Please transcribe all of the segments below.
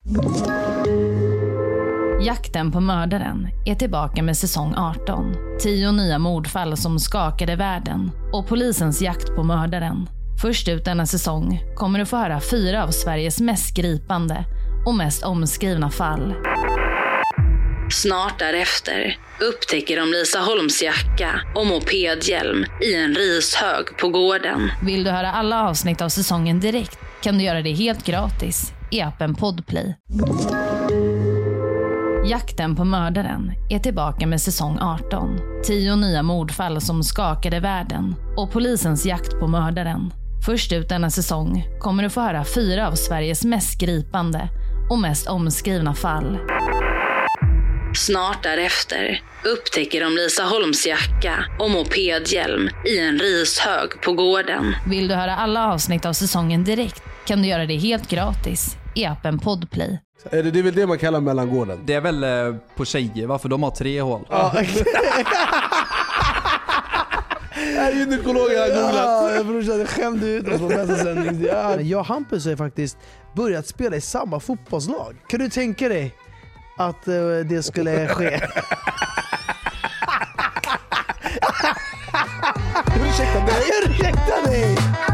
Jakten på mördaren är tillbaka med säsong 18. 10 nya mordfall som skakade världen och polisens jakt på mördaren. Först ut denna säsong kommer du få höra 4 av Sveriges mest gripande och mest omskrivna fall. Snart därefter upptäcker de Lisa Holms jacka och mopedhjälm i en rishög på gården. Vill du höra alla avsnitt av säsongen direkt kan du göra det helt gratis i appen Podplay. Jakten på mördaren är tillbaka med säsong 18. 10 nya mordfall som skakade världen och polisens jakt på mördaren. Först ut denna säsong kommer du få höra 4 av Sveriges mest gripande och mest omskrivna fall. Snart därefter upptäcker de Lisa Holms jacka och mopedhjälm i en rishög på gården. Vill du höra alla avsnitt av säsongen direkt kan du göra det helt gratis i appen Podplay. Det är väl det man kallar mellangården. Det är väl på tjejer, varför de har 3 hål. Ja, gynekologen har googlat. Ja, brorsan, skämde ut oss på nästa sändning. Jag och Hampus har faktiskt börjat spela i samma fotbollslag. Kan du tänka dig att det skulle ske? Ursäkta dig!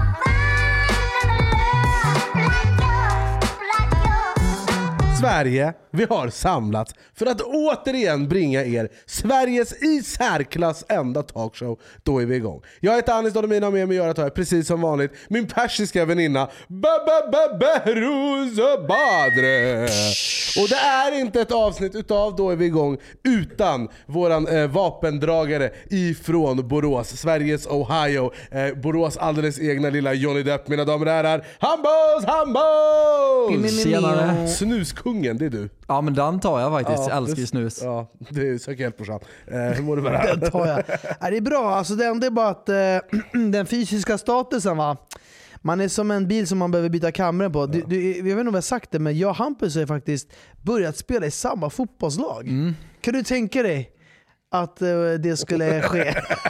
Sverige, vi har samlats för att återigen bringa er Sveriges i särklass enda talkshow. Då är vi igång. Jag heter Anis Dolomina och med mig gör precis som vanligt min persiska väninna Behrouz Badre. Och det är inte ett avsnitt utav Då är vi igång utan våran vapendragare ifrån Borås, Sveriges Ohio, Borås alldeles egna lilla Johnny Depp, mina damer och herrar. Hambos! Senare. Snuskungen, det är du. Ja, men den tar jag faktiskt. Jag älskar ju snus. Ja, det är sök hjälp, brorsan. Hur mår du med det här? Den tar jag. Det är bra, alltså det enda är bara att den fysiska statusen, va? Man är som en bil som man behöver byta kameran på. Jag vet inte om jag har sagt det, men jag och Hampus har faktiskt börjat spela i samma fotbollslag. Kan du tänka dig att det skulle ske?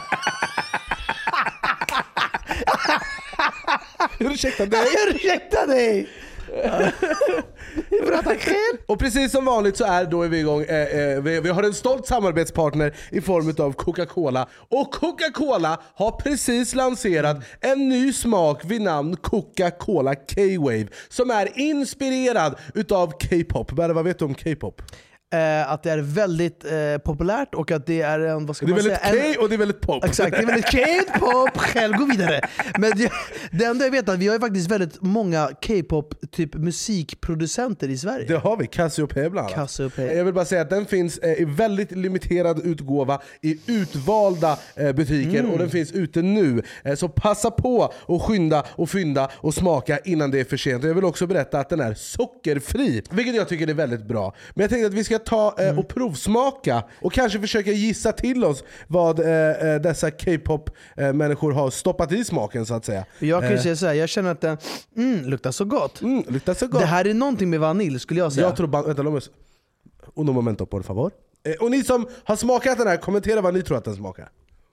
Ursäkta dig! Och precis som vanligt så då är vi igång. Vi har en stolt samarbetspartner i form av Coca-Cola. Och Coca-Cola har precis lanserat en ny smak vid namn Coca-Cola K-Wave, som är inspirerad utav K-pop. Vad vet du om K-pop? Att det är väldigt populärt och att det är en, vad ska det är man väldigt säga? K och det är väldigt pop. Exakt, det är väldigt K-pop. Själv gå vidare. Men det enda jag vet är att vi har ju faktiskt väldigt många K-pop typ musikproducenter i Sverige. Det har vi, Cassiopeia bland annat. Cassiopeia. Jag vill bara säga att den finns i väldigt limiterad utgåva i utvalda butiker och den finns ute nu. Så passa på och skynda och fynda och smaka innan det är för sent. Och jag vill också berätta att den är sockerfri, vilket jag tycker är väldigt bra. Men jag tänkte att vi ska ta och provsmaka och kanske försöka gissa till oss vad dessa K-pop-människor har stoppat i smaken, så att säga. Jag kan säga så här, jag känner att den luktar så gott. Luktar så gott. Det här är någonting med vanilj, skulle jag säga. Jag tror vänta, un momento por favor. Och ni som har smakat den här, kommentera vad ni tror att den smakar.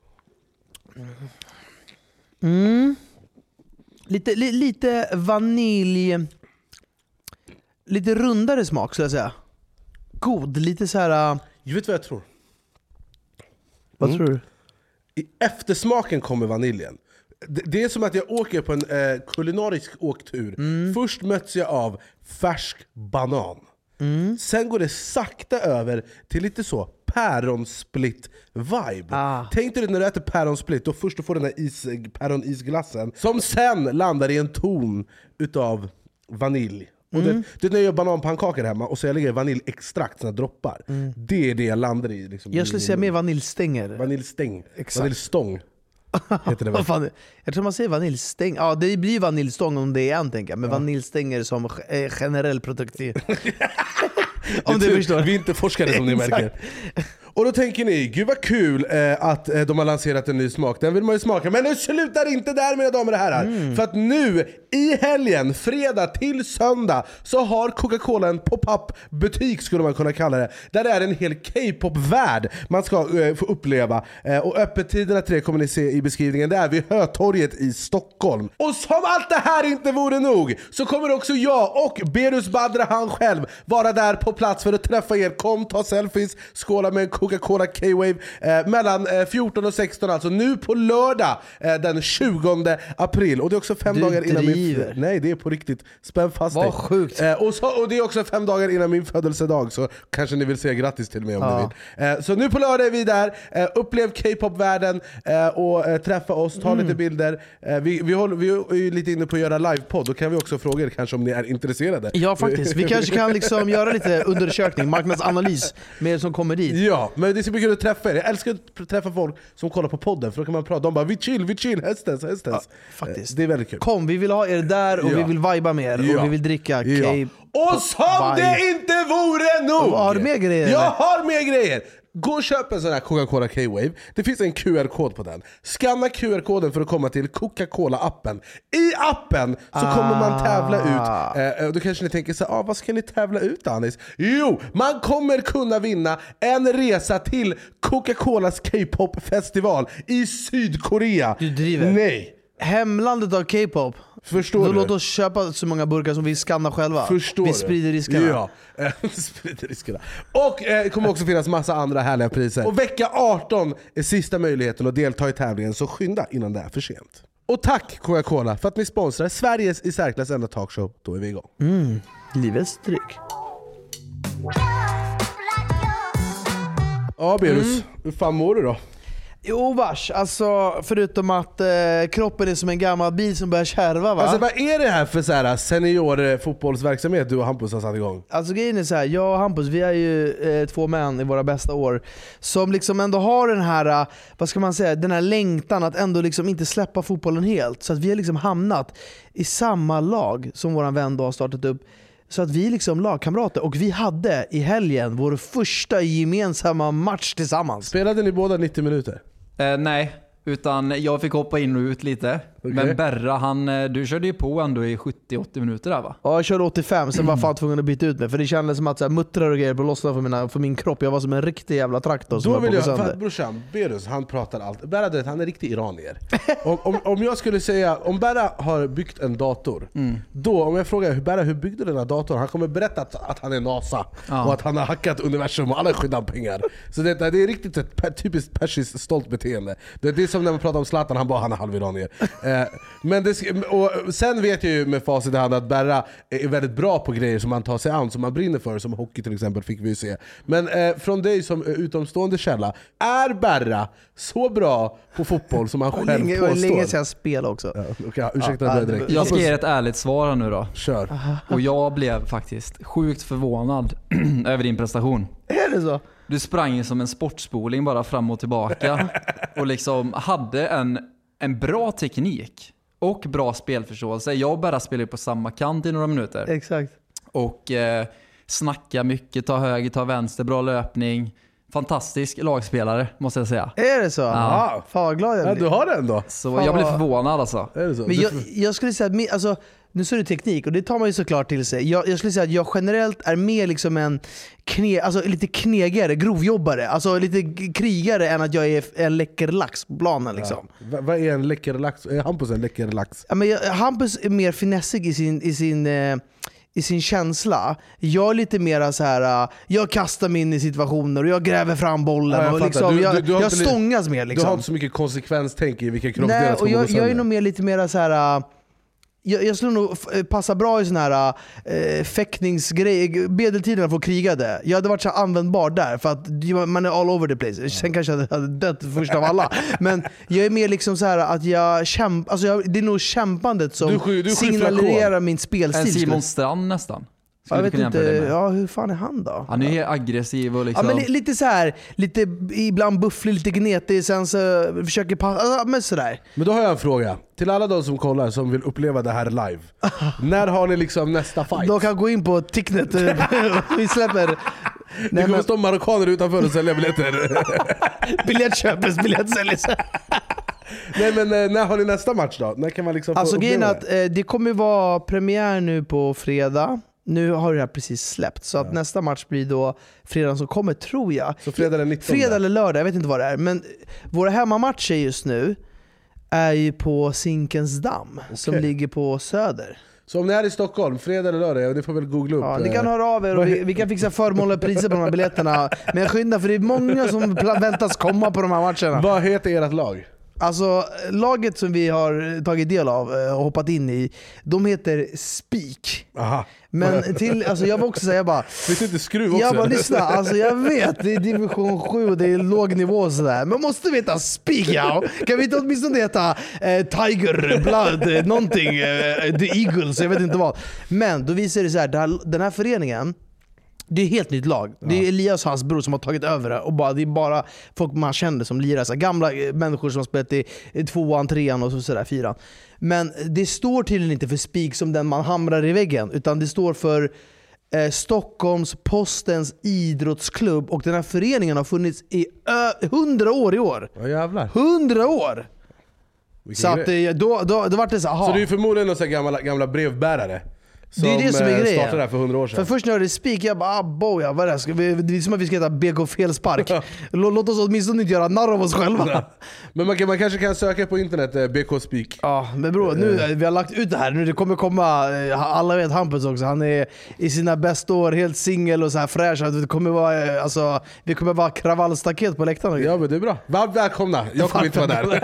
Lite vanilj, lite rundare smak, skulle jag säga. God, lite så här. Jag vet vad jag tror. Vad tror du? I eftersmaken kommer vaniljen. Det är som att jag åker på en kulinarisk åktur. Först möts jag av färsk banan. Sen går det sakta över till lite så päronsplit-vibe. Tänk dig när du äter päronsplit, då först du får den här päronisglassen som sen landar i en ton utav vanilj. Och det när jag gör bananpannkakor hemma och så jag lägger vaniljextrakt, såna droppar. Det är det jag landar i. Liksom, jag skulle säga mer vaniljstänger. Vaniljstäng. Exakt. Vaniljstång. Heter det väl? Fan, jag tror man säger vaniljstäng. Ja, det blir vaniljstång om det är en, tänker jag. Men vaniljstänger som generell produktiv. Om du förstår. Vi är inte forskare som ni märker. Och då tänker ni, gud vad kul att de har lanserat en ny smak. Den vill man ju smaka. Men nu slutar inte där, mina damer och herrar. För att nu i helgen, fredag till söndag, så har Coca-Cola en pop-up butik, skulle man kunna kalla det. Där det är en hel K-pop-värld man ska få uppleva. Och öppettiderna till det kommer ni se i beskrivningen. Det är vid Hötorget i Stockholm. Och som allt det här inte vore nog, så kommer också jag och Berus Badra, han själv, vara där på plats för att träffa er. Kom, ta selfies, skåla med en Coca-Cola K-Wave mellan 14 och 16, alltså nu på lördag den 20 april. Och det är också 5 dagar innan min... Nej, det är på riktigt. Spänn fast dig. Vad sjukt. Och det är också 5 dagar innan min födelsedag, så kanske ni vill säga grattis till mig om ni vill. Så nu på lördag är vi där. Upplev K-pop-världen och träffa oss, ta lite bilder. Vi är lite inne på att göra livepodd. Då kan vi också fråga er kanske om ni är intresserade. Ja, faktiskt. Vi kanske kan liksom göra lite undersökning, marknadsanalys med er som kommer dit. Ja, men det ska bli kul att träffa er. Jag älskar att träffa folk som kollar på podden, för då kan man prata. De bara, vi chill, hästens. Ja, faktiskt. Det är väldigt kul. Kom, vi vill ha er där och vi vill viba med er och vi vill dricka Och som det inte vore nog! Har du mer grejer? Jag har mer grejer! Gå och köp en sån här Coca-Cola K-Wave. Det finns en QR-kod på den. Scanna QR-koden för att komma till Coca-Cola-appen. I appen så kommer man tävla ut. Då kanske ni tänker så här, vad ska ni tävla ut, Anis? Jo, man kommer kunna vinna en resa till Coca-Colas K-pop-festival i Sydkorea. Du driver? Nej. Hemlandet av K-pop. Förstår du? Låt oss köpa så många burkar som vi skannar själva. Förstår vi sprider riskerna. Ja, sprider riskerna. Och det kommer också finnas massa andra härliga priser. Och vecka 18 är sista möjligheten att delta i tävlingen, så skynda innan det är för sent. Och tack Coca-Cola för att ni sponsrar Sveriges i särklass enda talkshow. Då är vi igång. Livets dryck. Ja, Berus, hur fan mår du då? Jo vars, alltså förutom att kroppen är som en gammal bil som börjar kärva, va? Alltså vad är det här för så här senior fotbollsverksamhet du och Hampus har satt igång? Alltså grejen är så här, jag och Hampus, vi är ju 2 män i våra bästa år som liksom ändå har den här, vad ska man säga, den här längtan att ändå liksom inte släppa fotbollen helt. Så att vi har liksom hamnat i samma lag som våran vän då har startat upp. Så att vi är liksom lagkamrater, och vi hade i helgen vår första gemensamma match tillsammans. Spelade ni båda 90 minuter? Nej, utan jag fick hoppa in och ut lite. Okay. Men Berra, du körde ju på ändå i 70-80 minuter där, va? Ja, jag körde 85, sen var fan tvungen att byta ut mig. För det kändes som att så här, muttrar och grejer på lossna för min kropp. Jag var som en riktig jävla traktor som då var vill på jag, för brorsan, Berus, han pratar allt. Berra, han är riktig iranier. om jag skulle säga, om Berra har byggt en dator, då, om jag frågar Berra, hur byggde den här datorn? Han kommer berätta att han är NASA och att han har hackat universum och alla skyddar pengar. Så det är riktigt ett typiskt persiskt stolt beteende. Det är som när man pratar om Zlatan, han är halviranier. Men och sen vet jag ju med facit i hand att Berra är väldigt bra på grejer som man tar sig an, som man brinner för, som hockey till exempel, fick vi ju se. Men från dig som utomstående källa, är Berra så bra på fotboll som han själv påstår? Det var länge sedan jag spelade också. Ja, okay, ursäkta dig direkt. Jag ska ge ett ärligt svar här nu då. Kör. Och jag blev faktiskt sjukt förvånad över din prestation. Är det så? Du sprang som en sportspoling bara fram och tillbaka och liksom hade en bra teknik och bra spelförståelse. Jag bara spelade på samma kant i några minuter. Exakt. Och snacka mycket, ta höger, ta vänster, bra löpning. Fantastisk lagspelare, måste jag säga. Är det så? Ja. Fan vad glad jag blir. Ja, du har den då. Så jag blev förvånad alltså. Är det så? Men jag skulle säga att alltså, nu så är det teknik och det tar man ju såklart till sig. Jag skulle säga att jag generellt är mer liksom en lite knegare, grovjobbare, alltså lite krigare än att jag är en läcker lax på planen liksom. Ja. Vad är en läcker lax? Är Hampus en läcker lax? Ja, men Hampus är mer finessig i sin känsla. Jag är lite mer så här. Jag kastar mig in i situationer och jag gräver fram bollen och liksom, jag stångas mer liksom. Du har inte så mycket konsekvenstänk i vilka kroppsdelar som går sönder. Jag är nog mer lite mer så här. Jag skulle nog passa bra i sån här fäktningsgrej. Medeltiderna för krigade. Jag hade varit så användbar där för att man är all over the place. Sen kanske jag hade dött först av alla. Men jag är mer liksom så här att jag kämpar. Alltså det är nog kämpandet som du signalerar min spelstil. En Simon Strand nästan. Jag vet inte, hur fan är han då? Han är aggressiv och liksom... Ja, men lite så här, lite ibland bufflig, lite gnetig, sen så försöker passa, men sådär. Men då har jag en fråga till alla de som kollar, som vill uppleva det här live. När har ni liksom nästa fight? De kan gå in på Ticknet. Vi släpper Det kommer stå marockaner utanför och sälja biljetter. Biljettköpes, biljettsäljs. Nej, men när har ni nästa match då? När kan man liksom alltså grejen att det kommer vara premiär nu på fredag. Nu har det här precis släppt. Så att nästa match blir då fredagen som kommer, tror jag. Så fredag eller 19? Fredag eller lördag, jag vet inte vad det är. Men våra hemmamatcher just nu är ju på Zinkensdamm, som ligger på Söder. Så om ni är i Stockholm, fredag eller lördag, ni får väl googla upp. Ja, ni kan höra av er och vi kan fixa förmånliga priser på de här biljetterna. Men skynda, för det är många som väntas komma på de här matcherna. Vad heter ert lag? Alltså laget som vi har tagit del av och hoppat in i, de heter Spik. Aha. Men till, alltså jag var också säga bara, Finns det inte skruv också? jag bara lyssna, alltså jag vet det är division 7 och det är låg nivå och sådär, men måste vi heta Spik, ja? Kan vi inte åtminstone heta Tiger, Blood, någonting, The Eagles, jag vet inte vad. Men då visar det så här, den här föreningen, det är ett helt nytt lag. Det är Elias och hans bror som har tagit över det. Och det är bara folk man känner som lirar. Så gamla människor som har spelat i 2an, 3an och sådär 4an. Men det står tydligen inte för Spik som den man hamrar i väggen. Utan det står för Stockholms Postens idrottsklubb. Och den här föreningen har funnits i 100 år i år. Ja, jävlar. 100 år! Vilken så att då var det så aha. Så det är förmodligen några gamla brevbärare. Det är det som är grejen. Startade där för 100 år sedan. För först när det Spik, jag bara boja, vad är det? Det är som att vi ska heta BK Felspark. Låt oss åtminstone inte göra narr av oss själva. Ja. Men man kanske kan söka på internet BK Spik. Ja, men bror, nu vi har lagt ut det här. Nu det kommer komma, alla vet Hampus också. Han är i sina bästa år helt singel och så här fräsch. Det kommer vara, alltså, vi kommer vara kravallstaket på läktaren. Ja, men det är bra. Välkomna. Jag kommer inte vara där.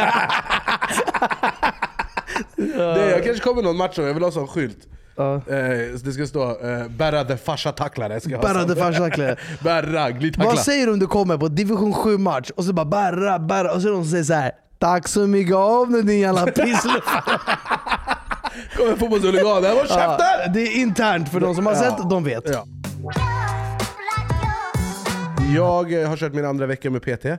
Jag kanske kommer någon match och jag vill ha sån skylt. Det ska stå Berra de farsa tacklare. Berra de farsa tacklare. Berra, glidtackla. Vad säger du om du kommer på division 7 match och så bara Berra och så är de som säger så här: tack så mycket av nu din jävla pissluffare. Kommer fotbollshuligan, det var käften! Det är internt för de som har sett, de vet. Ja. Jag har kört min andra vecka med PT.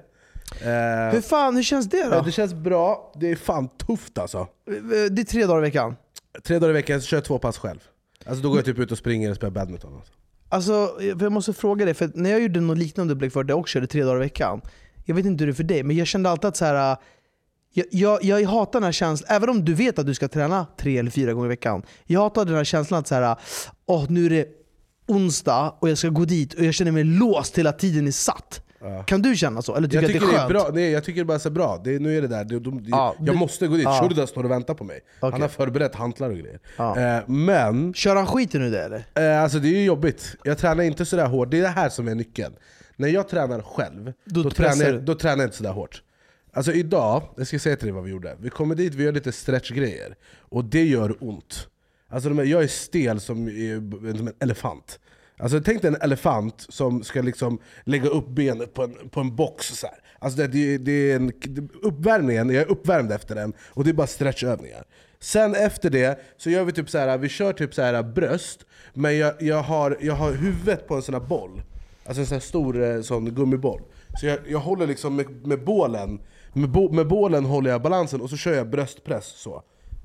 Hur känns det då? Det känns bra, det är fan tufft alltså. Det är 3 dagar i veckan. 3 dagar i veckan så kör jag 2 pass själv. Alltså då går jag typ ut och springer och spelar badminton. Alltså jag måste fråga dig, för när jag gjorde något liknande upplägg för dig och körde 3 dagar i veckan, jag vet inte hur det är för dig, men jag kände alltid att så här, jag hatar den här känslan, även om du vet att du ska träna 3 eller 4 gånger i veckan. Jag hatar den här känslan att så här, nu är det onsdag och jag ska gå dit och jag känner mig låst till att tiden är satt. Ja. Kan du känna så? Eller tycker att det är skönt? Det är bra. Nej, jag tycker det bara är så bra. Nu är det där. Jag måste gå dit. Shurda står och väntar på mig. Okay. Han har förberett hantlar och grejer. Men kör han skiten nu det eller? Alltså det är ju jobbigt. Jag tränar inte så där hårt. Det är det här som är nyckeln. När jag tränar själv, då tränar jag inte så där hårt. Alltså idag, jag ska säga till dig vad vi gjorde. Vi kommer dit, vi gör lite stretchgrejer. Och det gör ont. Alltså jag är stel som en elefant. Alltså tänk dig en elefant som ska liksom lägga upp benet på en box så här. Alltså det är en uppvärmningen, jag är uppvärmd efter den och det är bara stretchövningar. Sen efter det så gör vi typ så här, vi kör typ så här bröst, men jag har huvudet på en sån här boll. Alltså en sån här stor sån gummiboll. Så jag håller liksom med bålen, med bålen håller jag balansen och så kör jag bröstpress så.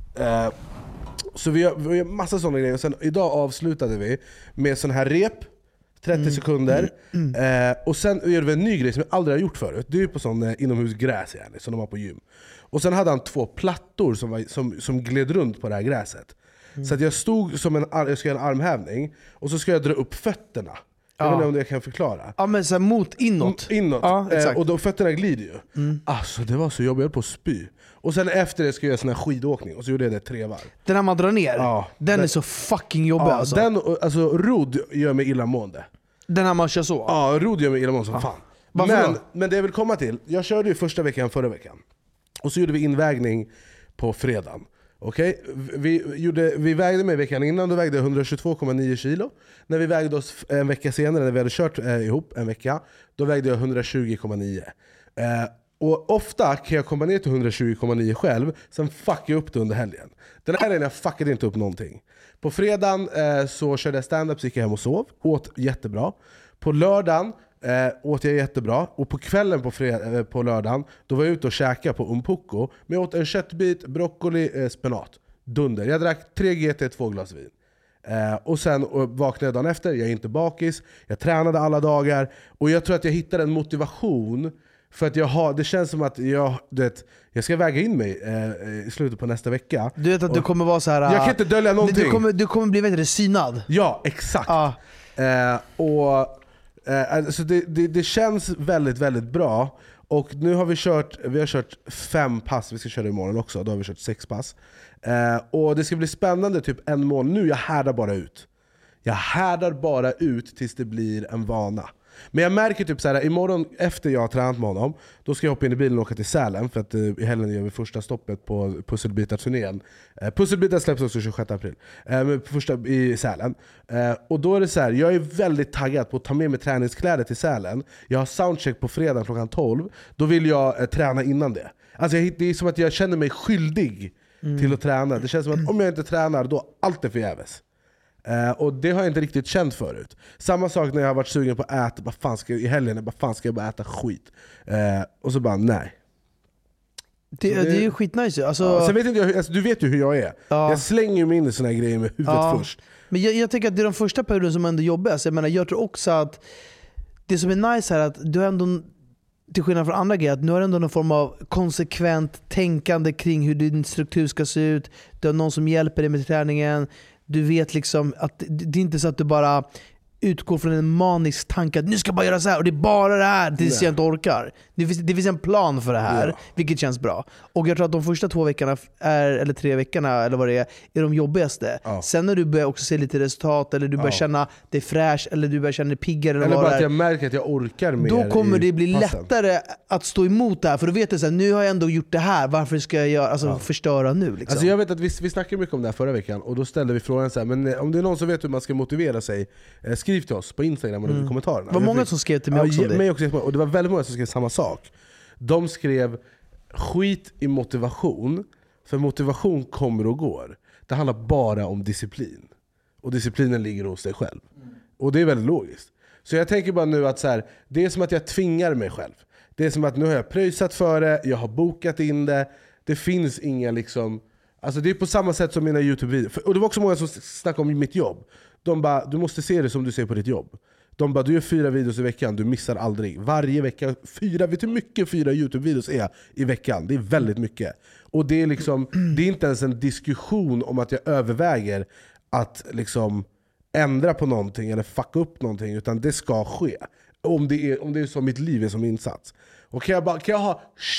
Så vi har massa sådana grejer. Och sen idag avslutade vi med sån här rep 30 sekunder. Och sen gör vi en ny grej som jag aldrig har gjort förut. Det är ju på sån inomhusgräs yani, som de har på gym. Och sen hade han 2 plattor som gled runt på det här gräset. Så att jag stod som jag ska göra en armhävning. Och så ska jag dra upp fötterna. Jag vet inte om det jag kan förklara. Ja, men så här inåt. Ja, och då fötterna glider ju. Alltså det var så jobbigt, jag höll på att spy. Och sen efter det ska jag göra sån här skidåkning. Och så gjorde jag det 3 varv. Den här man drar ner? Ja, den är så fucking jobbig alltså. Alltså rodd gör mig illamående. Den här man kör så? Ja, rodd gör mig illamående som fan. Men det jag vill komma till, jag körde ju första veckan förra veckan. Och så gjorde vi invägning på fredagen. Okej? Vi vägde mig veckan innan, då vägde jag 122,9 kilo. När vi vägde oss en vecka senare, när vi hade kört ihop en vecka, då vägde jag 120,9. Och ofta kan jag komma ner till 120,9 själv, sen fuckar jag upp det under helgen. Den här helgen jag fuckade inte upp någonting. På fredagen så körde jag stand-up, så gick jag hem och sov, åt jättebra. På lördagen åt jag jättebra. Och på kvällen på lördagen, då var jag ute och käkade på Umpoko. Men jag åt en köttbit, broccoli, spenat. Dunder. Jag drack 3 GT, 2 glas vin. Och sen vaknade jag dagen efter, jag är inte bakis, jag tränade alla dagar. Och jag tror att jag hittade en motivation. För att det känns som att jag ska väga in mig i slutet på nästa vecka. Du vet att du kommer vara så här. Jag kan inte dölja någonting. Du kommer bli synad. Ja, exakt. Så det känns väldigt, väldigt bra. Och nu har vi har kört 5 pass, vi ska köra imorgon också. Då har vi kört 6 pass. Och det ska bli spännande typ en månad. Nu jag härdar bara ut tills det blir en vana. Men jag märker typ såhär, imorgon efter jag har tränat med honom, då ska jag hoppa in i bilen och åka till Sälen. För att i helgen gör vi första stoppet på Pusselbitar-turnén. Pusselbitar släpps också 26 april. Första i Sälen. Och då är det så här, jag är väldigt taggad på att ta med mig träningskläder till Sälen. Jag har soundcheck på fredag klockan 12. Då vill jag träna innan det. Alltså det är som att jag känner mig skyldig till att träna. Det känns som att om jag inte tränar, då allt är förgäves. Och det har jag inte riktigt känt förut. Samma sak när jag har varit sugen på att äta. I helgen, fan ska jag bara äta skit? Och så bara, nej. Det är ju skitnice. Sen vet inte jag, du vet ju hur jag är. Jag slänger mig in i såna här grejer med huvudet först. Men jag tänker att det är de första perioderna som ändå jobbar. Jag tror också att det som är nice här är att du har ändå, till skillnad från andra grejer, att nu har ändå någon form av konsekvent tänkande kring hur din struktur ska se ut. Du har någon som hjälper dig med träningen. Du vet liksom att det är inte så att du bara utgår från en manisk tanke att nu ska jag bara göra så här och det är bara det här tills jag inte orkar. Det finns en plan för det här, vilket känns bra. Och jag tror att de första 2 veckorna eller 3 veckorna eller vad det är de jobbigaste. Sen när du börjar också se lite resultat, eller du börjar känna det fräsch, eller du börjar känna det piggare, eller bara att jag märker att jag orkar mer. Då kommer det bli lättare att stå emot det här, för då vet du så här, nu har jag ändå gjort det här, varför ska jag göra, förstöra nu liksom. Alltså jag vet att vi snackade mycket om det här förra veckan, och då ställde vi frågan så här, men om det är någon som vet hur man ska motivera sig, skriv till oss på Instagram och i kommentarerna. Det var många som skrev till mig också mig också, och det var väldigt många som skrev samma sak. De skrev skit i motivation, för motivation kommer och går. Det handlar bara om disciplin. Och disciplinen ligger hos dig själv. Och det är väldigt logiskt. Så jag tänker bara nu att så här, det är som att jag tvingar mig själv. Det är som att nu har jag pröjsat för det, jag har bokat in det. Det finns inga liksom, alltså det är på samma sätt som mina YouTube-videor. Och det var också många som snackade om mitt jobb. De bara, du måste se det som du ser på ditt jobb. De bara, du gör 4 videos i veckan, du missar aldrig. Varje vecka, 4, vet du hur mycket 4 YouTube-videos är i veckan? Det är väldigt mycket. Och det är liksom, det är inte ens en diskussion om att jag överväger att liksom ändra på någonting eller fucka upp någonting, utan det ska ske. Om det är så mitt liv är som insats. Och kan jag ha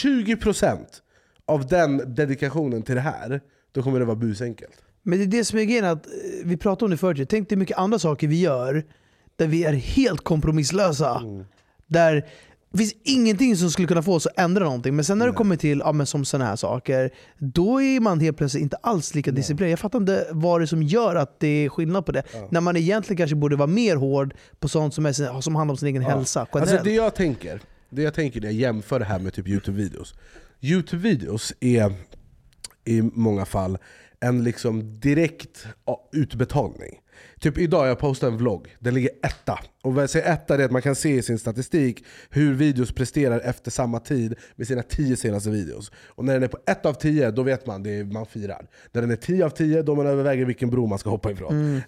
20% av den dedikationen till det här, då kommer det vara busenkelt. Men det är det som är grejen, att vi pratade om det förut. Tänk dig mycket andra saker vi gör där vi är helt kompromisslösa. Där det finns ingenting som skulle kunna få oss att ändra någonting. Men sen när det kommer till som såna här saker, då är man helt plötsligt inte alls lika disciplinerad. Jag fattar inte vad det som gör att det är skillnad på det. När man egentligen kanske borde vara mer hård på sånt som handlar om sin egen hälsa generellt. Alltså det jag tänker när jag jämför det här med typ YouTube-videos. YouTube-videos är i många fall en liksom direkt utbetalning. Typ idag jag postade en vlogg, den ligger 1. Och vad jag säger 1 är att man kan se i sin statistik hur videos presterar efter samma tid med sina 10 senaste videos. Och när den är på 1 av 10, då vet man, man firar. När den är 10 av 10, då man överväger vilken bro man ska hoppa ifrån.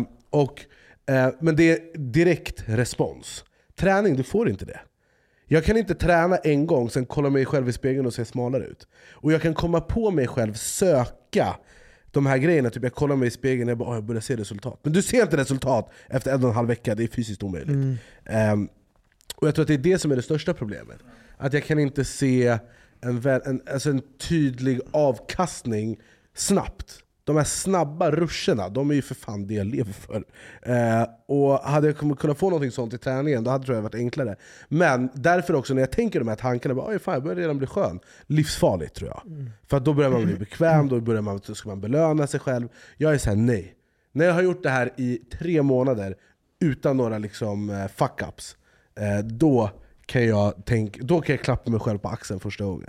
Men det är direkt respons. Träning, du får inte det. Jag kan inte träna en gång, sen kolla mig själv i spegeln och se smalare ut. Och jag kan komma på mig själv söka de här grejerna, typ jag kollar mig i spegeln och jag bara, jag börjar se resultat. Men du ser inte resultat efter 1,5 vecka, det är fysiskt omöjligt. Och jag tror att det är det som är det största problemet. Att jag kan inte se en tydlig avkastning snabbt. De här snabba ruscherna, de är ju för fan det jag lever för. Och hade jag kunnat få någonting sånt i träningen, då hade det varit enklare. Men därför också när jag tänker de här tankarna, bara, fan, jag börjar redan bli skön. Livsfarligt tror jag. För att då börjar man bli bekväm, då ska man belöna sig själv. Jag är såhär, nej. När jag har gjort det här i 3 månader utan några liksom fuck-ups, då kan jag klappa mig själv på axeln första gången.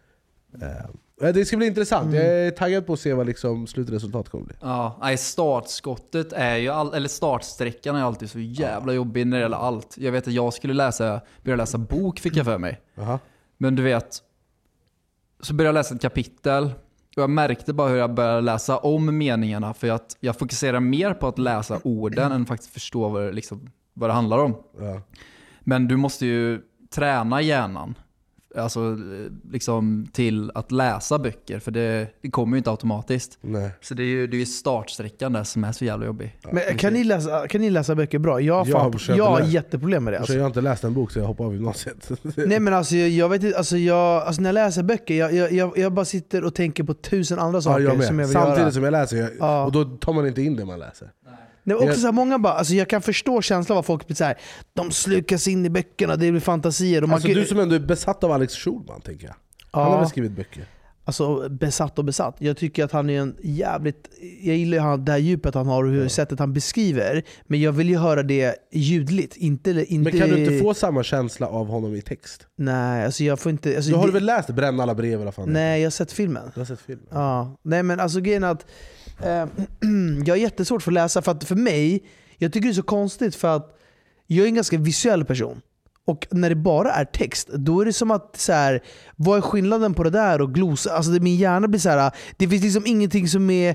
Det ska bli intressant. Jag är taggad på att se vad liksom slutresultatet kommer bli. Ja, startskottet är ju eller startsträckan är alltid så jävla jobbig när det gäller allt. Jag vet att jag skulle börja läsa bok, fick jag för mig. Men du vet, så började jag läsa ett kapitel Och jag märkte bara hur jag började läsa om meningarna, för att jag fokuserar mer på att läsa orden än faktiskt förstå vad det handlar om. Ja. Men du måste ju träna hjärnan. Alltså liksom till att läsa böcker, för det kommer ju inte automatiskt. Nej. Så det är ju startsträckan där som är så jävla jobbig. Men kan ni läsa böcker bra? Jag har jätteproblem med det. Alltså. Jag har inte läst en bok så jag hoppar av gymnasiet. Nej men alltså jag vet inte, alltså när jag läser böcker jag bara sitter och tänker på 1000 andra saker jag som jag vill samtidigt göra. Som jag läser och då tar man inte in det man läser. Nej, också så här, många bara, alltså jag kan förstå känslan av att folk blir så här, de slukas in i böckerna, det blir fantasier. Och alltså du som ändå är besatt av Alex Schulman, tänker jag. Han har väl skrivit böcker? Alltså besatt. Jag tycker att han är en jävligt... Jag gillar det här djupet han har och hur sättet han beskriver. Men jag vill ju höra det ljudligt. Inte... Men kan du inte få samma känsla av honom i text? Nej, alltså jag får inte... Alltså, du har väl läst Bränn alla brev eller fan? Nej, jag har sett filmen. Du har sett filmen? Ja. Nej men alltså grejen är att jag har jättesvårt för att läsa. För att för mig, jag tycker det är så konstigt för att jag är en ganska visuell person. Och när det bara är text, då är det som att så här, vad är skillnaden på det där och glosa? Alltså min hjärna blir så här, det finns liksom ingenting som är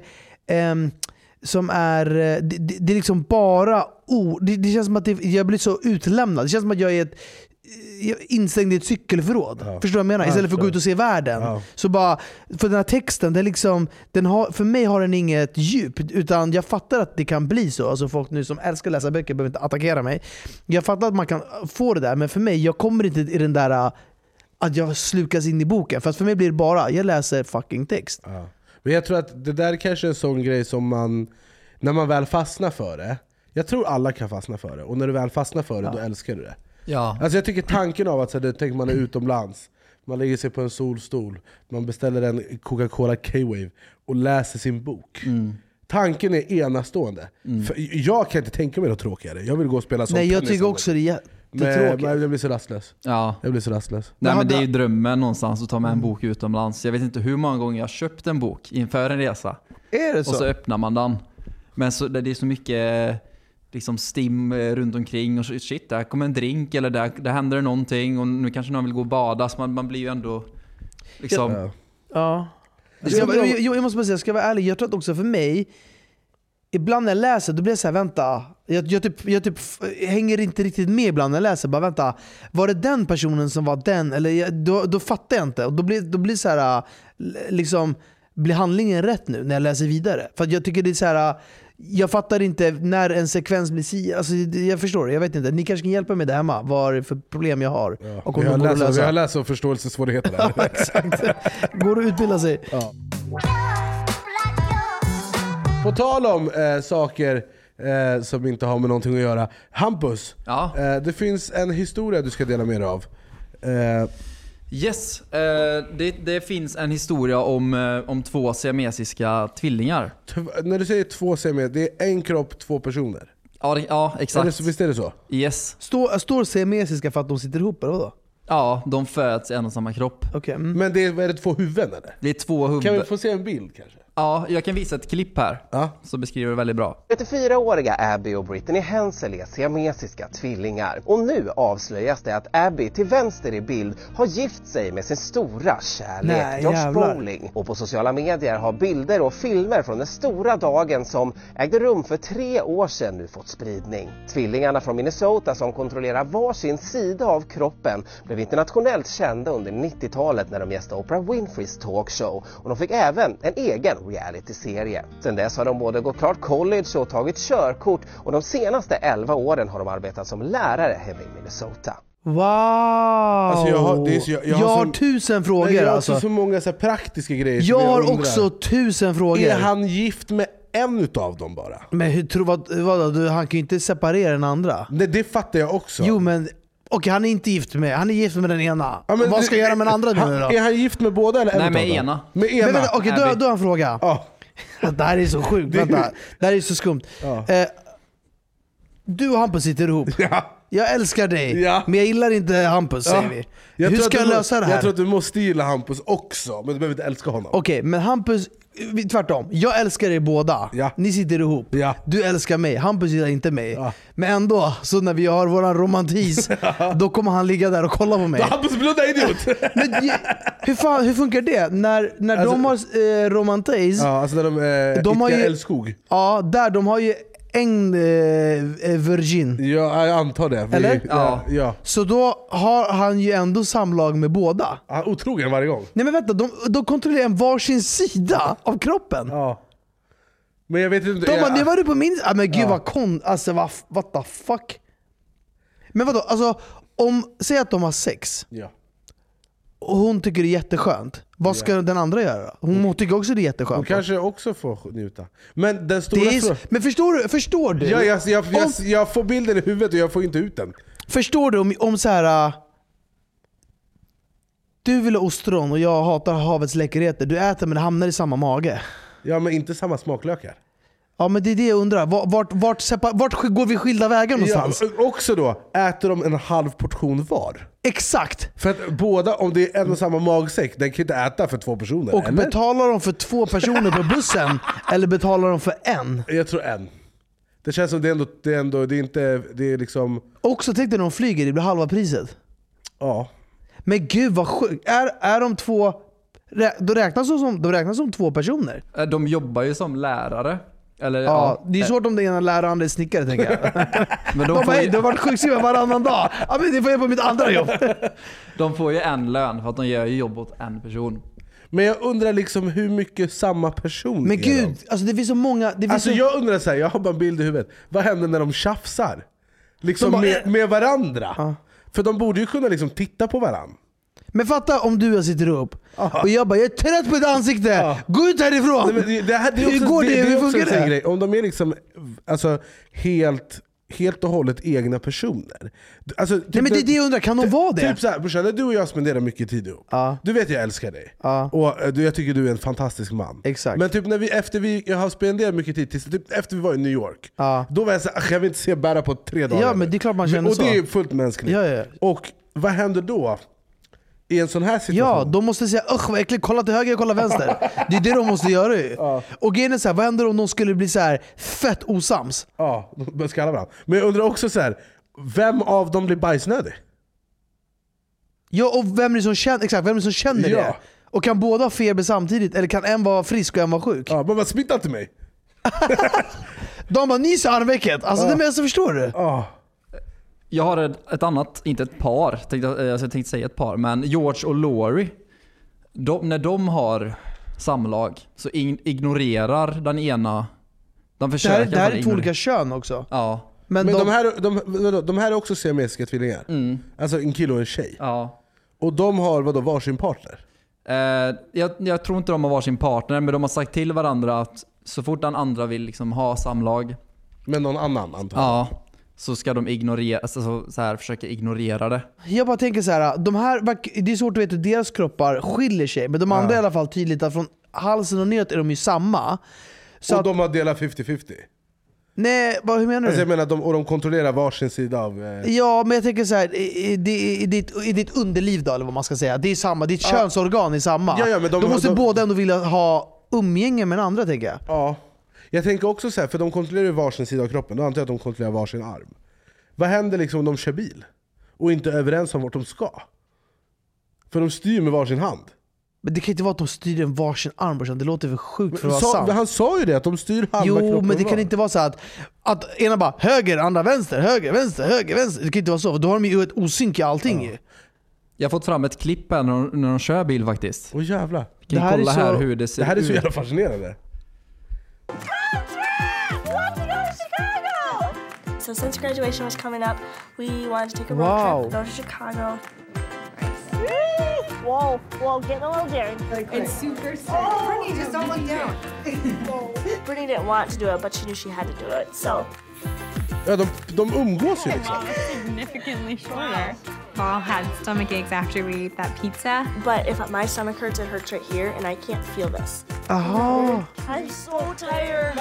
det är liksom bara ord. Det känns som att jag blir så utlämnad. Det känns som att jag är instängd i ett cykelförråd. Förstår du vad jag menar? Istället för att gå ut och se världen. Så bara, för den här texten, det är liksom, för mig har den inget djup, utan jag fattar att det kan bli så. Alltså folk nu som älskar att läsa böcker behöver inte attackera mig. Jag fattar att man kan få det där, men för mig, jag kommer inte i den där att jag slukas in i boken. För att för mig blir det bara, jag läser fucking text. Ja. Men jag tror att det där kanske är en sån grej som man, när man väl fastnar för det, jag tror alla kan fastna för det, och när du väl fastnar för det, då älskar du det. Ja. Alltså jag tycker tanken av att så, tänker man är utomlands, man lägger sig på en solstol, man beställer en Coca-Cola K-Wave och läser sin bok. Tanken är enastående. För jag kan inte tänka mig något tråkigare. Jag vill gå och spela sånt. Nej, jag tycker också det är jättetråkigt. Men jag blir så rastlös. Ja. Jag blir så rastlös. Nej, men det är ju drömmen någonstans att ta med en bok utomlands. Jag vet inte hur många gånger jag har köpt en bok inför en resa. Är det så? Och så öppnar man den. Men så, det är så mycket liksom stim runt omkring och shit, där kommer en drink eller där händer det någonting och nu kanske någon vill gå och bada, så man blir ju ändå liksom... Ja. Jag måste bara säga, ska jag vara ärlig, jag tror att också för mig, ibland när jag läser, då blir jag så här, vänta, jag typ hänger inte riktigt med ibland när jag läser, bara vänta, var det den personen som var den? Eller då fattar jag inte, och då blir så här, liksom, blir handlingen rätt nu när jag läser vidare? För att jag tycker det är så här, jag fattar inte när en sekvens blir alltså, jag förstår det, jag vet inte. Ni kanske kan hjälpa mig där hemma, vad är det för problem jag har. Ja, och vi har läst och förståelsesvårigheter där. Ja, exakt. Går att utbilda sig. Ja. På tal om saker som inte har med någonting att göra. Hampus, det finns en historia du ska dela med dig av. Yes, det finns en historia om två siamesiska tvillingar. När du säger två siamesiska, det är en kropp, två personer. Ja, exakt. Visst är det så? Yes. Står siamesiska för att de sitter ihop, eller vadå? Ja, de föds i en och samma kropp. Okay. Men är det två huvuden eller? Det är två huvuden. Kan vi få se en bild kanske? Ja, jag kan visa ett klipp här så beskriver det väldigt bra. 34-åriga Abby och Brittany Hensel är siamesiska tvillingar. Och nu avslöjas det att Abby till vänster i bild har gift sig med sin stora kärlek, Josh Bowling. Och på sociala medier har bilder och filmer från den stora dagen som ägde rum för 3 år sedan nu fått spridning. Tvillingarna från Minnesota som kontrollerar varsin sida av kroppen blev internationellt kända under 90-talet när de gästade Oprah Winfreys talkshow. Och de fick även en egen reality-serie. Sen dess har de både gått klart college och tagit körkort, och de senaste 11 åren har de arbetat som lärare hemma i Minnesota. Wow! Alltså jag har 1000 frågor. Jag har alltså. så många så här praktiska grejer. Jag har också 1000 frågor. Är han gift med en utav dem bara? Men han kan ju inte separera den andra. Det fattar jag också. Jo, men okej, han är inte gift med. Han är gift med den ena. Ja, vad ska jag göra med den andra nu då? Är han gift med båda eller en? Nej, med dem? ena. Med ena. Men okej, då har en fråga. Det här är så sjukt. Vänta. Det här är så skumt. Du och Hampus sitter ihop. Jag älskar dig, men jag gillar inte Hampus, säger vi. Hur ska jag lösa det här? Jag tror att du måste gilla Hampus också, men du behöver inte älska honom. Okej, men Hampus tvärtom. Jag älskar er båda. Ja. Ni sitter ihop. Ja. Du älskar mig. Hampus gillar inte mig. Ja. Men ändå, så när vi har våran romantis, då kommer han ligga där och kolla på mig. Hampus blunda idiot! Men, hur funkar det? När alltså, de har romantis... Ja, alltså när de har ju älskog. Ja, där de har ju en virgin. Ja, jag antar det. Eller? Ja. Så då har han ju ändå samlag med båda. Han är otrogen varje gång. Nej men vänta, de kontrollerar en varsin sida av kroppen. Ja. Men jag vet inte... De bara, nu var du på min... men gud vad alltså what the fuck? Men vadå, alltså säg att de har sex. Ja. Och hon tycker det är jätteskönt. Vad ska den andra göra? Hon tycker också det är jätteskönt. Hon kanske också får njuta. Men den stora men förstår du? Ja, jag får bilden i huvudet och jag får inte ut den. Förstår du om så här... Du vill ha ostron och jag hatar havets läckerheter. Du äter men det hamnar i samma mage. Ja, men inte samma smaklökar. Ja, men det är det jag undrar. Vart går vi skilda vägar någonstans? Ja, också då, äter de en halv portion var? Exakt! För att båda, om det är en och samma magsäck, den kan inte äta för 2 personer. Och eller? Betalar de för 2 personer på bussen? Eller betalar de för en? Jag tror en. Det känns som det är inte, det är liksom... Också tänkte när de flyger, det blir halva priset. Ja. Men gud vad sjukt. Är de 2... De räknas som 2 personer? De jobbar ju som lärare. Eller, ja, det är svårt om det ena lärare och andra är snickare, tänker jag. Men de har varit sjukskriven varannan dag. Ja, men det får jag på mitt andra jobb. De får ju en lön för att de gör jobb åt en person. Men jag undrar liksom hur mycket samma person men gud, alltså det finns så många... Jag undrar så här, jag har bara en bild i huvudet. Vad händer när de tjafsar? Liksom med varandra? Ja. För de borde ju kunna liksom titta på varandra. Men fatta om du och jag sitter upp och jag bara, jag är trött på ditt ansikte, gå ut härifrån. Nej, det är också en grej. Om de är liksom alltså, helt och hållet egna personer. Alltså, typ, nej, men det är det jag undrar, kan de vara det? Typ såhär, brorsan, när du och jag spenderar mycket tid ihop. Du vet jag älskar dig. Och jag tycker du är en fantastisk man. Exakt. Men typ när jag har spenderat mycket tid typ efter vi var i New York. Då var jag såhär, jag vill inte se Berra på 3 dagar. Ja, men det är klart man känner och så. Och det är fullt mänskligt. Ja. Och vad händer då? I en sån här situation. Ja, de måste säga vad äckligt, kolla till höger, kolla vänster. Det är det de måste göra ju. Och grejen är så här, vad händer om de skulle bli så här fett osams? Ja, de börjar skalla varandra. Men jag undrar också så här, vem av dem blir bajsnödig? Ja, och vem är det som känner det? Och kan båda ha feber samtidigt? Eller kan en vara frisk och en vara sjuk? Ja, men vad smittar inte mig? De bara, nys i armvecket. Alltså det mesta, förstår du? Jag har ett annat, inte ett par, jag tänkte säga ett par, men George och Laurie, när de har samlag så ignorerar den ena, de försöker. Det här är 2 olika kön också. Ja. Men de här är också siamesiska tvillingar. Alltså en kille och en tjej. Ja. Och de har varsin partner? Jag tror inte de har varsin partner, men de har sagt till varandra att så fort den andra vill liksom ha samlag med någon annan, antagligen. Ja. Så ska de ignorera, alltså så här, försöka ignorera det. Jag bara tänker så här, det är svårt att veta hur deras kroppar skiljer sig, men de andra är i alla fall tydligt att från halsen och neråt är de ju samma. Så och de har delat 50-50? Nej, hur menar du? Alltså jag menar, de kontrollerar varsin sida av... Ja, men jag tänker så här, i ditt underliv då, eller vad man ska säga. Det är samma, ditt könsorgan är samma. Ja, men de måste båda ändå vilja ha umgänge med den andra, tänker jag. Ja. Jag tänker också så här, för de kontrollerar varsin sida av kroppen. Då antar jag att de kontrollerar varsin arm. Vad händer liksom om de kör bil och inte är överens om vart de ska? För de styr med varsin hand. Men det kan inte vara att de styr en varsin arm. Det låter för sjukt för att vara sant. Han sa ju det, att de styr halva kroppen. Jo, men det kan inte vara så att ena bara höger, andra vänster, höger, vänster, höger, vänster. Det kan inte vara så, för då har de ju ett osynk i allting. Jag har fått fram ett klipp här när de kör bil faktiskt. Åh jävlar. Kan det kolla här hur det ser ut. Det här är så jävla fascinerande. So since graduation was coming up, we wanted to take a road trip, go to Chicago. Whoa, getting a little daring. It's super sick. Oh, Brittany, just don't look down. Brittany didn't want to do it, but she knew she had to do it, so... Ja, de umgås ju liksom. Significantly shorter. All had stomach aches after we ate that pizza. But if my stomach hurts, it hurts right here, and I can't feel this. I'm so tired.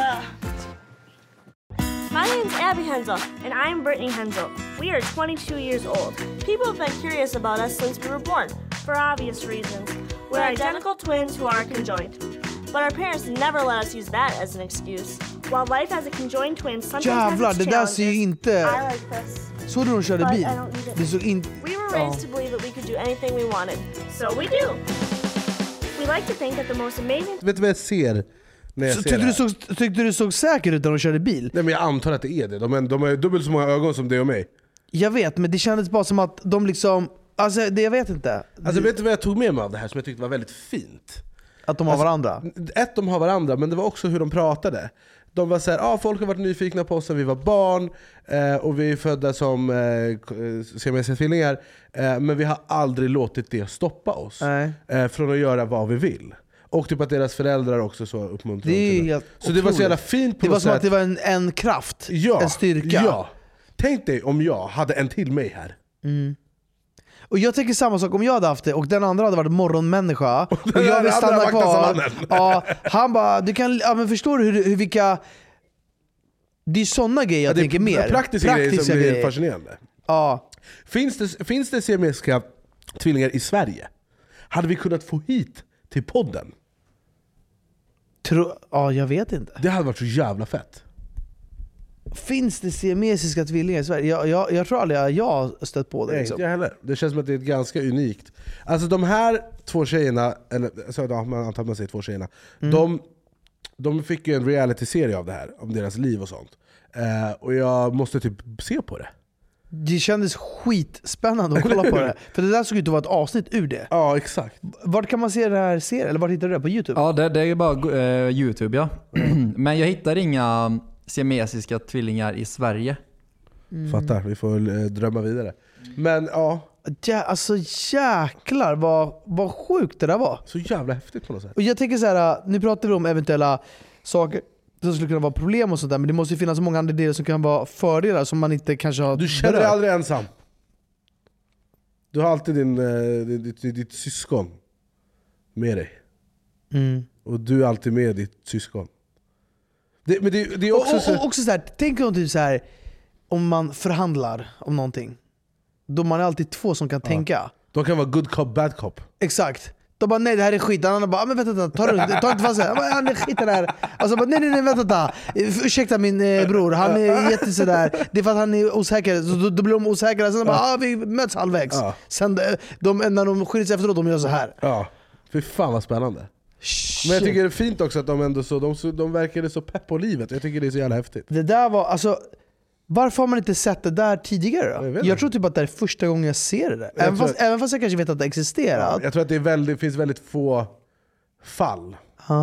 My name's Abby Hensel, and I'm Brittany Hensel. We are 22 years old. People have been curious about us since we were born, for obvious reasons. We're identical twins who aren't conjoined. But our parents never let us use that as an excuse. While life as a conjoined twin sometimes Jävlar, has its det där ser ju inte... I like this. Såg du hon körde bil? Det såg inte... We were raised to believe that we could do anything we wanted. So we do. We like to think that the most amazing... Vet du vad jag ser när jag ser det? Tyckte du såg säker ut när de körde bil? Nej, men jag antar att det är det. De har dubbelt så många ögon som det och mig. Jag vet, men det kändes bara som att de liksom... Alltså, jag vet inte. Alltså, vet du vad jag tog med mig av det här som jag tyckte var väldigt fint? Att de har varandra? De har varandra, men det var också hur de pratade. De var såhär, folk har varit nyfikna på oss när vi var barn, och vi är födda som siamesiska tvillingar, men vi har aldrig låtit det stoppa oss från att göra vad vi vill. Och typ att deras föräldrar också så uppmuntrade till det. Så det var så jävla fint på det var något som sätt. Att det var en kraft, en styrka. Ja. Tänk dig om jag hade en till mig här. Och jag tänker samma sak om jag hade haft det och den andra hade varit morgonmänniska och jag vill stanna kvar. Ja, han bara, du kan, men förstår du hur vilka... Det är såna grejer jag tänker mer. Praktiska grejer som blir fascinerande. Ja. Finns det siamesiska tvillingar i Sverige? Hade vi kunnat få hit till podden? Ja, jag vet inte. Det hade varit så jävla fett. Finns det siamesiska tvillingar i Sverige? Jag tror aldrig jag har stött på det. Liksom. Nej, inte heller. Det känns som att det är ganska unikt. Alltså de här två tjejerna, eller så man antar man säger två tjejerna, de fick ju en reality-serie av det här, om deras liv och sånt. Och jag måste typ se på det. Det kändes skitspännande att kolla på det. För det där såg ut att vara ett avsnitt ur det. Ja, exakt. Vart kan man se det här serien? Eller vart hittar du det? På YouTube? Ja, det är ju bara YouTube, ja. Men jag hittar inga siamesiska tvillingar i Sverige. Fattar, vi får väl drömma vidare. Men ja. Alltså jäklar vad sjukt det där var. Så jävla häftigt på något sätt. Och jag tänker så här, nu pratar vi om eventuella saker som skulle kunna vara problem och sånt där, men det måste ju finnas så många andra delar som kan vara fördelar som man inte kanske har. Du känner dig aldrig ensam. Du har alltid ditt syskon med dig. Och du är alltid med ditt syskon. Men det är också så här, tänk om typ så här, om man förhandlar om någonting. Då man är alltid två som kan tänka. De kan vara good cop, bad cop. Exakt. De bara, nej det här är skit. Han bara, men vänta, ta inte fast det. Han är skit det där. Alltså bara, nej, vänta. Ursäkta min bror, han är jättesådär. Det är för att han är osäker. Så då blir de osäkra. Sen bara, vi möts halvvägs. Sen när de skiljer sig efteråt, de gör så här. Ja, fy fan vad spännande. Men jag tycker det är fint också att de ändå de verkade så pepp på livet. Jag tycker det är så jävla häftigt. Det där var, alltså, varför har man inte sett det där tidigare då? Jag tror typ att det är första gången jag ser det där. Även fast jag kanske vet att det existerar. Ja, jag tror att det finns väldigt få fall.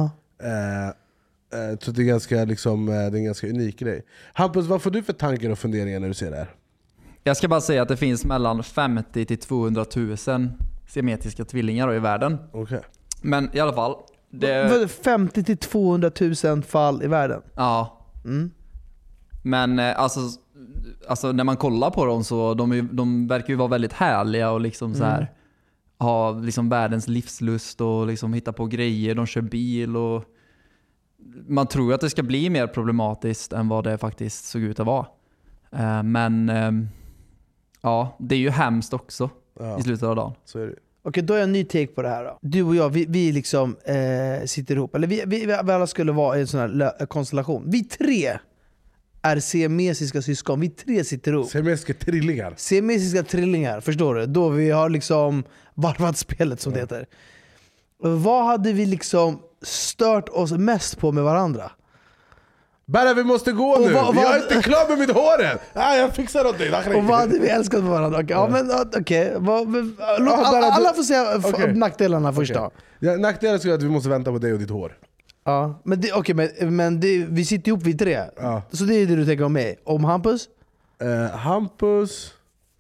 Så det är ganska, liksom, det är en ganska unik grej. Hampus, vad får du för tankar och funderingar när du ser det här? Jag ska bara säga att det finns mellan 50 till 200 000 siamesiska tvillingar i världen. Okay. Men i alla fall... 50 till 200 000 fall i världen? Ja. Men alltså när man kollar på dem så de verkar ju vara väldigt härliga och liksom så här, ha liksom världens livslust och liksom hitta på grejer, de kör bil och man tror att det ska bli mer problematiskt än vad det faktiskt såg ut att vara. Men ja, det är ju hemskt också i slutet av dagen. Så är det. Okej, då är jag en ny take på det här då. Du och jag, vi liksom sitter ihop. Eller vi alla skulle vara i en sån här konstellation. Vi tre är siamesiska syskon. Vi tre sitter ihop. Siamesiska trillingar. Siamesiska trillingar, förstår du? Då vi har liksom varvat spelet som det heter. Vad hade vi liksom stört oss mest på med varandra? Bara vi måste gå nu. Jag är inte klar med mitt hår än. Jag fixar någonting. Och vad hade vi älskat med varandra? Okej. Alla får säga nackdelarna först då. Ja, nackdelen skulle att vi måste vänta på dig och ditt hår. Ja, men vi sitter ihop vid tre. Ja. Så det är det du tänker om mig. Om Hampus? Hampus...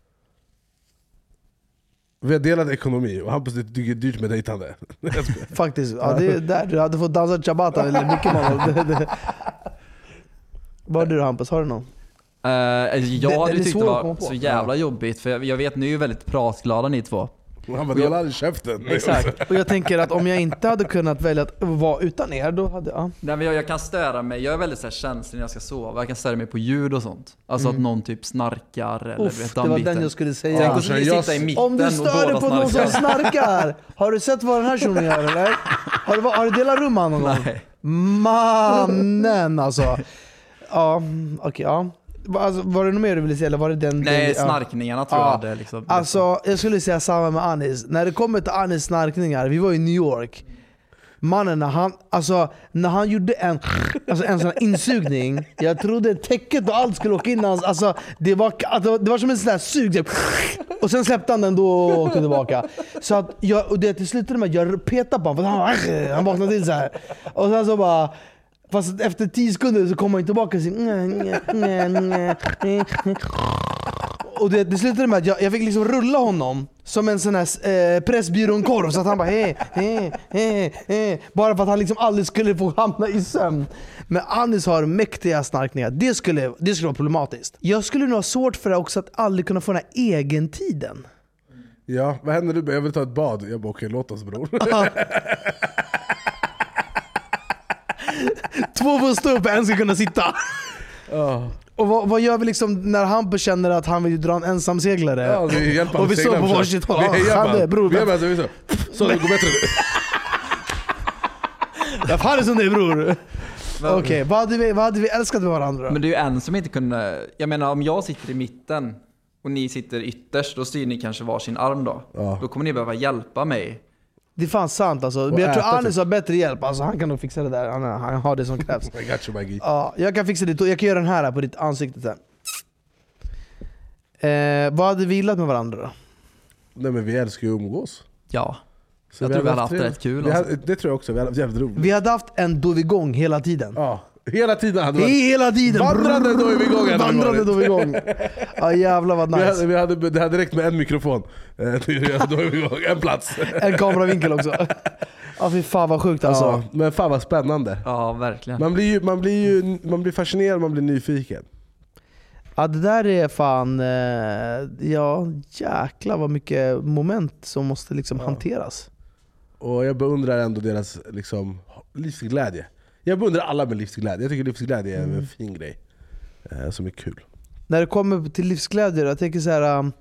Vi har delad ekonomi och Hampus tycker det är dyrt med dejtande. Faktiskt, ja, det är där. Du hade fått dansa ciabatta eller mycket man. Vad har du Hampus? Har du någon? Jag hade tyckt det var så jävla jobbigt. För jag vet, ni är ju väldigt pratglada ni två. Han var delad i käften. Exakt. Och jag tänker att om jag inte hade kunnat välja att vara utan er, då hade jag... Nej, men jag kan störa mig. Jag är väldigt så här känslig när jag ska sova. Jag kan störa mig på ljud och sånt. Alltså att någon typ snarkar eller vet, det var den jag skulle säga. Tänk att sitta i mitten. Om du stör dig på någon som snarkar. Har du sett vad den här shunon gör eller? Har du delat rum med honom någon gång? Nej. Mannen alltså. Ja, okej, ja. Alltså, var det något mer du ville säga? Eller var det den? Nej, snarkningarna tror jag hade liksom. Alltså, jag skulle säga samma med Anis. När det kommer till Anis snarkningar, vi var i New York. Mannen, när han gjorde en sån här insugning, jag trodde täcket och allt skulle åka in. Alltså, det var som en sån här sug. Och sen släppte han den då och åkte tillbaka. Så att det slutade med att jag petade på honom, för han vaknade till så här. Och sen så bara... Fast efter 10 sekunder så kom han tillbaka och och det slutade med att jag fick liksom rulla honom som en sån här pressbyrånkorv, så att han bara bara för att han liksom aldrig skulle få hamna i sömn. Men Anis har mäktiga snarkningar. Det skulle vara problematiskt. Jag skulle nog ha svårt för det också, att aldrig kunna få den här egentiden. Ja, vad händer nu? Jag vill ta ett bad. Jag bara, okej, låt oss bror. 2 får stå upp och en ska kunna sitta. Och vad gör vi liksom när han känner att han vill dra en ensamseglare? Ja, och vi står på varsitt håll. Vi är så det går bättre nu. Jag fan är som det, bror. Okej, vad hade vi älskat med varandra? Men det är ju en som inte kunde... Jag menar, om jag sitter i mitten och ni sitter ytterst, då styr ni kanske varsin arm då. Ja. Då kommer ni behöva hjälpa mig. Det är fan sant alltså. Men jag tror Anis har bättre hjälp. Alltså, han kan nog fixa det där. Han har det som krävs. I got you, Maggie. Ja, jag kan fixa det. Jag kan göra den här på ditt ansikte sen. Vad hade vi gillat med varandra då? Nej, men vi älskar ju att umgås. Ja. Så jag tror vi hade haft rätt kul. Det tror jag också. Vi hade haft jävligt roligt. Vi hade haft en då vi igång hela tiden. Ja. Hela tiden hade varit. Hela tiden. Vandrande då är vi igång. Vandrande då är vi igång. Ja, jävlar vad nice. Det hade räckt med en mikrofon. Då är vi igång. En plats. En kameravinkel också. Ja, fy fan vad sjukt alltså. Ja, men fan vad spännande. Ja, verkligen. Man blir fascinerad, man blir nyfiken. Ja, det där är fan... Ja, jäklar vad mycket moment som måste liksom hanteras. Och jag beundrar ändå deras liksom, livsglädje. Jag beundrar alla med livsglädje. Jag tycker livsglädje är en fin grej som är kul. När det kommer till livsglädje, jag tänker så här: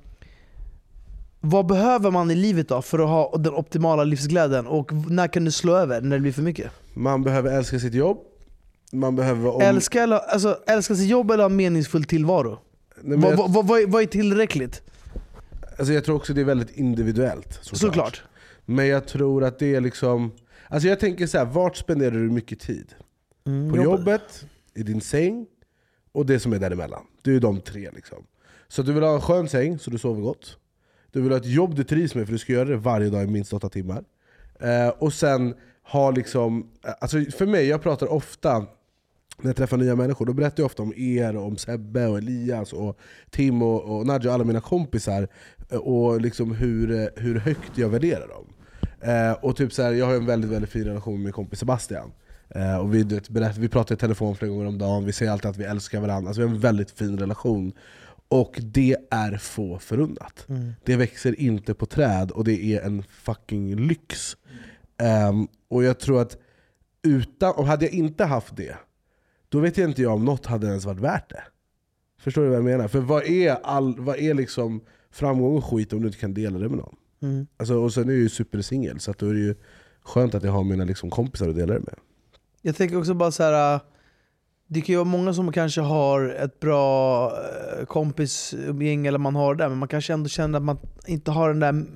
vad behöver man i livet då för att ha den optimala livsglädjen? Och när kan du slå över när det blir för mycket? Man behöver älska sitt jobb. Man behöver älska sitt jobb eller ha meningsfull tillvaro. Nej, vad är tillräckligt? Alltså jag tror också det är väldigt individuellt. Såklart. Men jag tror att det är liksom... Alltså jag tänker så här, vart spenderar du mycket tid? På jobbet, i din säng och det som är däremellan. Det är ju de 3 liksom. Så du vill ha en skön säng så du sover gott. Du vill ha ett jobb du trivs med för du ska göra det varje dag i minst 8 timmar. Och sen ha liksom... Alltså för mig, jag pratar ofta när jag träffar nya människor, då berättar jag ofta om er, och om Sebbe och Elias och Tim och Nadja och alla mina kompisar. Och liksom hur högt jag värderar dem. Och typ så här, jag har en väldigt, väldigt fin relation med min kompis Sebastian. Och vi pratar i telefon flera gånger om dagen. Vi säger alltid att vi älskar varandra. Alltså vi har en väldigt fin relation. Och det är få förunnat. Det växer inte på träd. Och det är en fucking lyx. Och jag tror att och hade jag inte haft det, då vet jag inte om något hade ens varit värt det. Förstår du vad jag menar? För vad är liksom framgång och skit om du inte kan dela det med någon? Alltså, och sen är jag ju supersingel, så att då är det ju skönt att jag har mina liksom kompisar att dela det med. Jag tänker också bara så här: det kan ju vara många som kanske har ett bra kompisgäng eller man har det, men man kanske ändå känner att man inte har den där...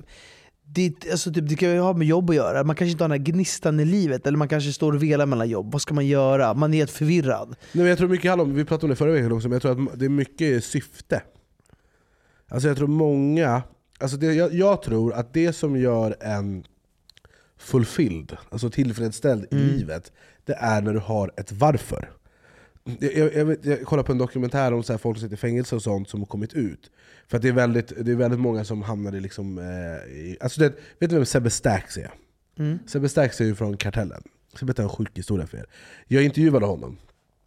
det kan ju ha med jobb att göra. Man kanske inte har den här gnistan i livet, eller man kanske står och velar mellan jobb. Vad ska man göra? Man är helt förvirrad. Nej, men jag tror mycket handlar om, vi pratade om det förra veckan också, men jag tror att det är mycket syfte. Alltså jag tror många... Alltså jag tror att det som gör en fulfilled, alltså tillfredsställd i livet, det är när du har ett varför. Jag kollar på en dokumentär om så här folk som sitter i fängelse och sånt som har kommit ut. För att det är väldigt många som hamnar i liksom... alltså vet du vem Sebbe Stax är? Sebbe Stax är ju från Kartellen. Sebbe är en sjuk historia för er. Jag intervjuade honom.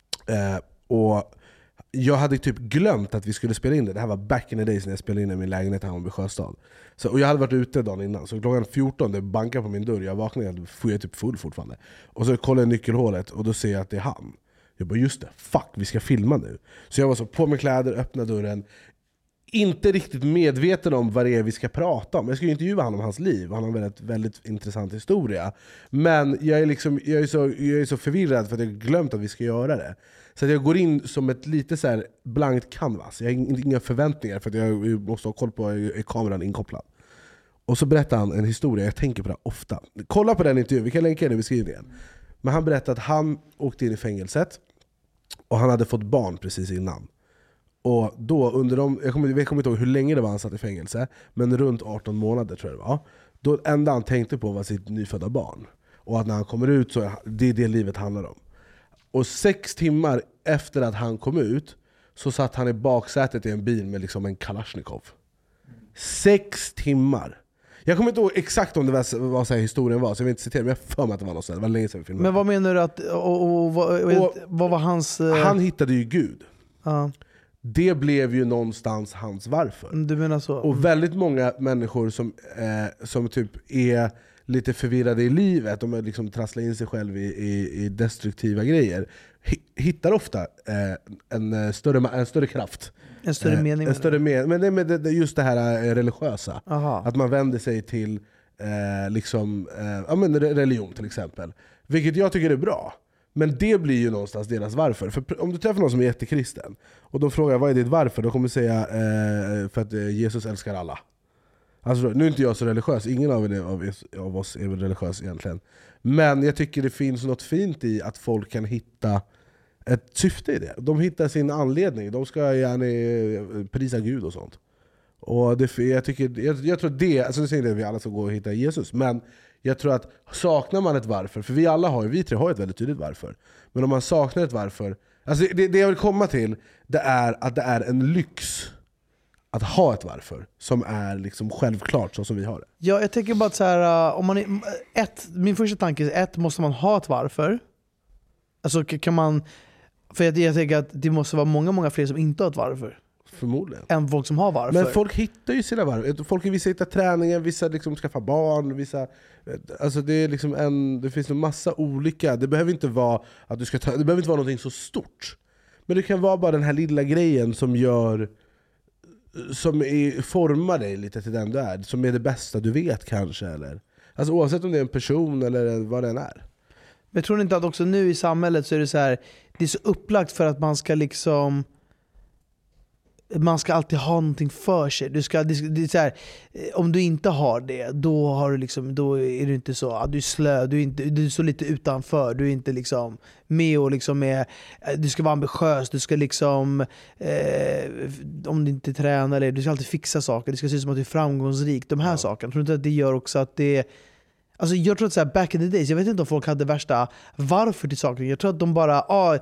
Och jag hade typ glömt att vi skulle spela in det. Det här var back in the days när jag spelade in i min lägenhet här i Sjöstad. Och jag hade varit ute dagen innan. Så klockan 14, det bankade på min dörr. Jag vaknade och jag typ full fortfarande. Och så kollade jag nyckelhålet och då ser jag att det är han. Jag bara, just det, fuck, vi ska filma nu. Så jag var så på med kläder, öppnade dörren. inte riktigt medveten om vad det är vi ska prata om. Jag ska ju intervjua honom om hans liv. Han har en väldigt, väldigt intressant historia. Men jag är så förvirrad för att jag har glömt att vi ska göra det. Så att jag går in som ett lite så här blankt canvas. Jag har inga förväntningar för att jag måste ha koll på är kameran inkopplad. Och så berättar han en historia, jag tänker på det ofta. Kolla på den intervjun, vi kan länka den i beskrivningen. Men han berättade att han åkte in i fängelset och han hade fått barn precis innan. Och då jag kommer inte ihåg hur länge det var han satt i fängelse, men runt 18 månader tror jag det var. Då enda han tänkte på var sitt nyfödda barn. Och att när han kommer ut så det är det livet handlar om. Och 6 timmar efter att han kom ut så satt han i baksätet i en bil med liksom en Kalashnikov. 6 timmar. Jag kommer inte ihåg exakt om det var vad historien var, så jag vill inte citera, men jag för mig att det var något sånt. Det var länge sedan vi filmade. Men vad menar du att vad var hans... Han hittade ju Gud. Det blev ju någonstans hans varför. Du menar så? Och väldigt många människor som typ är lite förvirrade i livet, de har liksom trasslat in sig själv i destruktiva grejer, hittar ofta en större kraft. En större mening. Men det är just det här religiösa. Aha. Att man vänder sig till religion till exempel. Vilket jag tycker är bra. Men det blir ju någonstans deras varför. För om du träffar någon som är jättekristen och de frågar vad är ditt varför, då kommer du säga för att Jesus älskar alla. Alltså, nu är inte jag så religiös, ingen av oss är religiös egentligen. Men jag tycker det finns något fint i att folk kan hitta ett syfte i det. De hittar sin anledning, de ska gärna prisa Gud och sånt. Och jag tror det, alltså nu säger jag att vi alla ska gå och hitta Jesus, men jag tror att saknar man ett varför, för vi tre har ett väldigt tydligt varför, men om man saknar ett varför, alltså det jag vill komma till, det är att det är en lyx att ha ett varför som är liksom självklart så som vi har det. Ja, jag tänker bara att så här, om man min första tanke är måste man ha ett varför? Alltså kan man, för jag tänker att det måste vara många fler som inte har ett varför. Förmodligen. Än folk som har varför. Men folk hittar ju sina varför. Vissa hittar träningen, vissa liksom skaffar barn, vissa, alltså det är liksom det finns en massa olika. Det behöver inte vara att det behöver inte vara någonting så stort. Men det kan vara bara den här lilla grejen som formar dig lite till den du är, som är det bästa du vet kanske, eller alltså oavsett om det är en person eller vad den är. Men jag tror inte att också nu i samhället så är det så här, det är så upplagt för att man ska alltid ha någonting för sig. Det är så här, om du inte har det, då är du inte så, du är slö, du är så lite utanför, du är inte liksom med och liksom du ska vara ambitiös, du ska liksom om du inte tränar eller du ska alltid fixa saker, det ska se ut som att du är framgångsrik, de här sakerna. Jag tror inte att det gör också att det, alltså jag tror att så här, back in the days, jag vet inte om folk hade värsta varför till saker. Jag tror att de bara,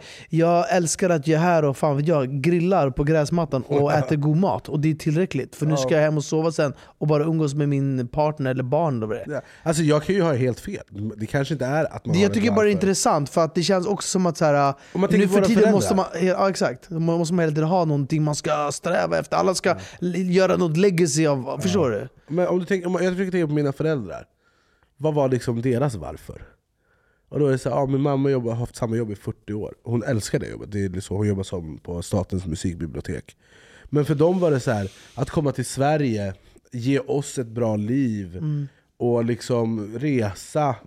jag älskar att jag är här och fan vet jag, grillar på gräsmattan och äter god mat. Och det är tillräckligt, för nu ska jag hem och sova sen och bara umgås med min partner eller barn. Eller det. Ja. Alltså jag kan ju ha helt fel. Det kanske inte är att man jag tycker bara det är intressant, för att det känns också som att så här, nu för tiden måste man, exakt, man måste hela tiden ha någonting man ska sträva efter. Alla ska göra något legacy av, förstår du? Men om du tänker, jag försöker tänka på mina föräldrar. Vad var liksom deras varför? Och då är det så här, min mamma har haft samma jobb i 40 år. Hon älskar det jobbet. Det är så, hon jobbar på Statens musikbibliotek. Men för dem var det så här, att komma till Sverige, ge oss ett bra liv och liksom resa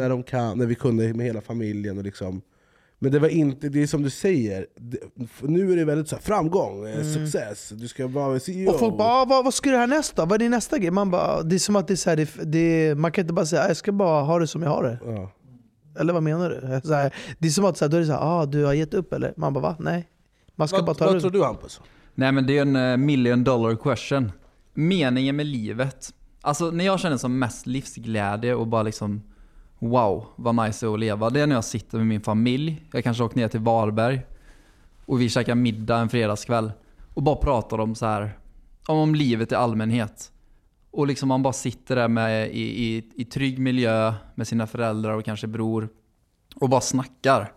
när vi kunde med hela familjen och liksom. Men det var inte, det är som du säger, nu är det väldigt så här, framgång, success, du ska vara CEO. Och folk bara, vad ska du här nästa? Vad är din nästa grej? Man bara, det är som att det är så här, man kan inte bara säga, jag ska bara ha det som jag har det. Ja. Eller vad menar du? Så här, det är som att så här, då är det så här, du har gett upp eller? Man bara, va? Nej. Man ska bara ta vad det. Tror du, Hampus? Nej, men det är en $1 million question. Meningen med livet. Alltså när jag känner som mest livsglädje och bara liksom, wow, vad nice att leva. Det är när jag sitter med min familj. Jag kanske åker ner till Varberg och vi käkar middag en fredagskväll och bara pratar om så här, om livet i allmänhet. Och liksom man bara sitter där med i trygg miljö med sina föräldrar och kanske bror och bara snackar.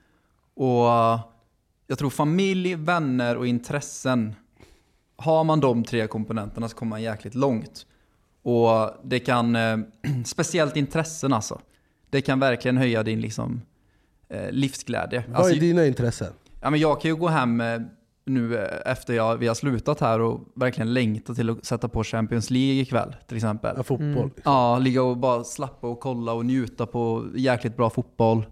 Och jag tror familj, vänner och intressen, har man de 3 komponenterna så kommer man jäkligt långt. Och det kan, speciellt intressen alltså, det kan verkligen höja din liksom, livsglädje. Vad är dina intressen? Ja, men jag kan ju gå hem nu efter vi har slutat här och verkligen längtar till att sätta på Champions League ikväll till exempel. Ja, fotboll. Liksom. Ja, ligga och bara slappa och kolla och njuta på jäkligt bra fotboll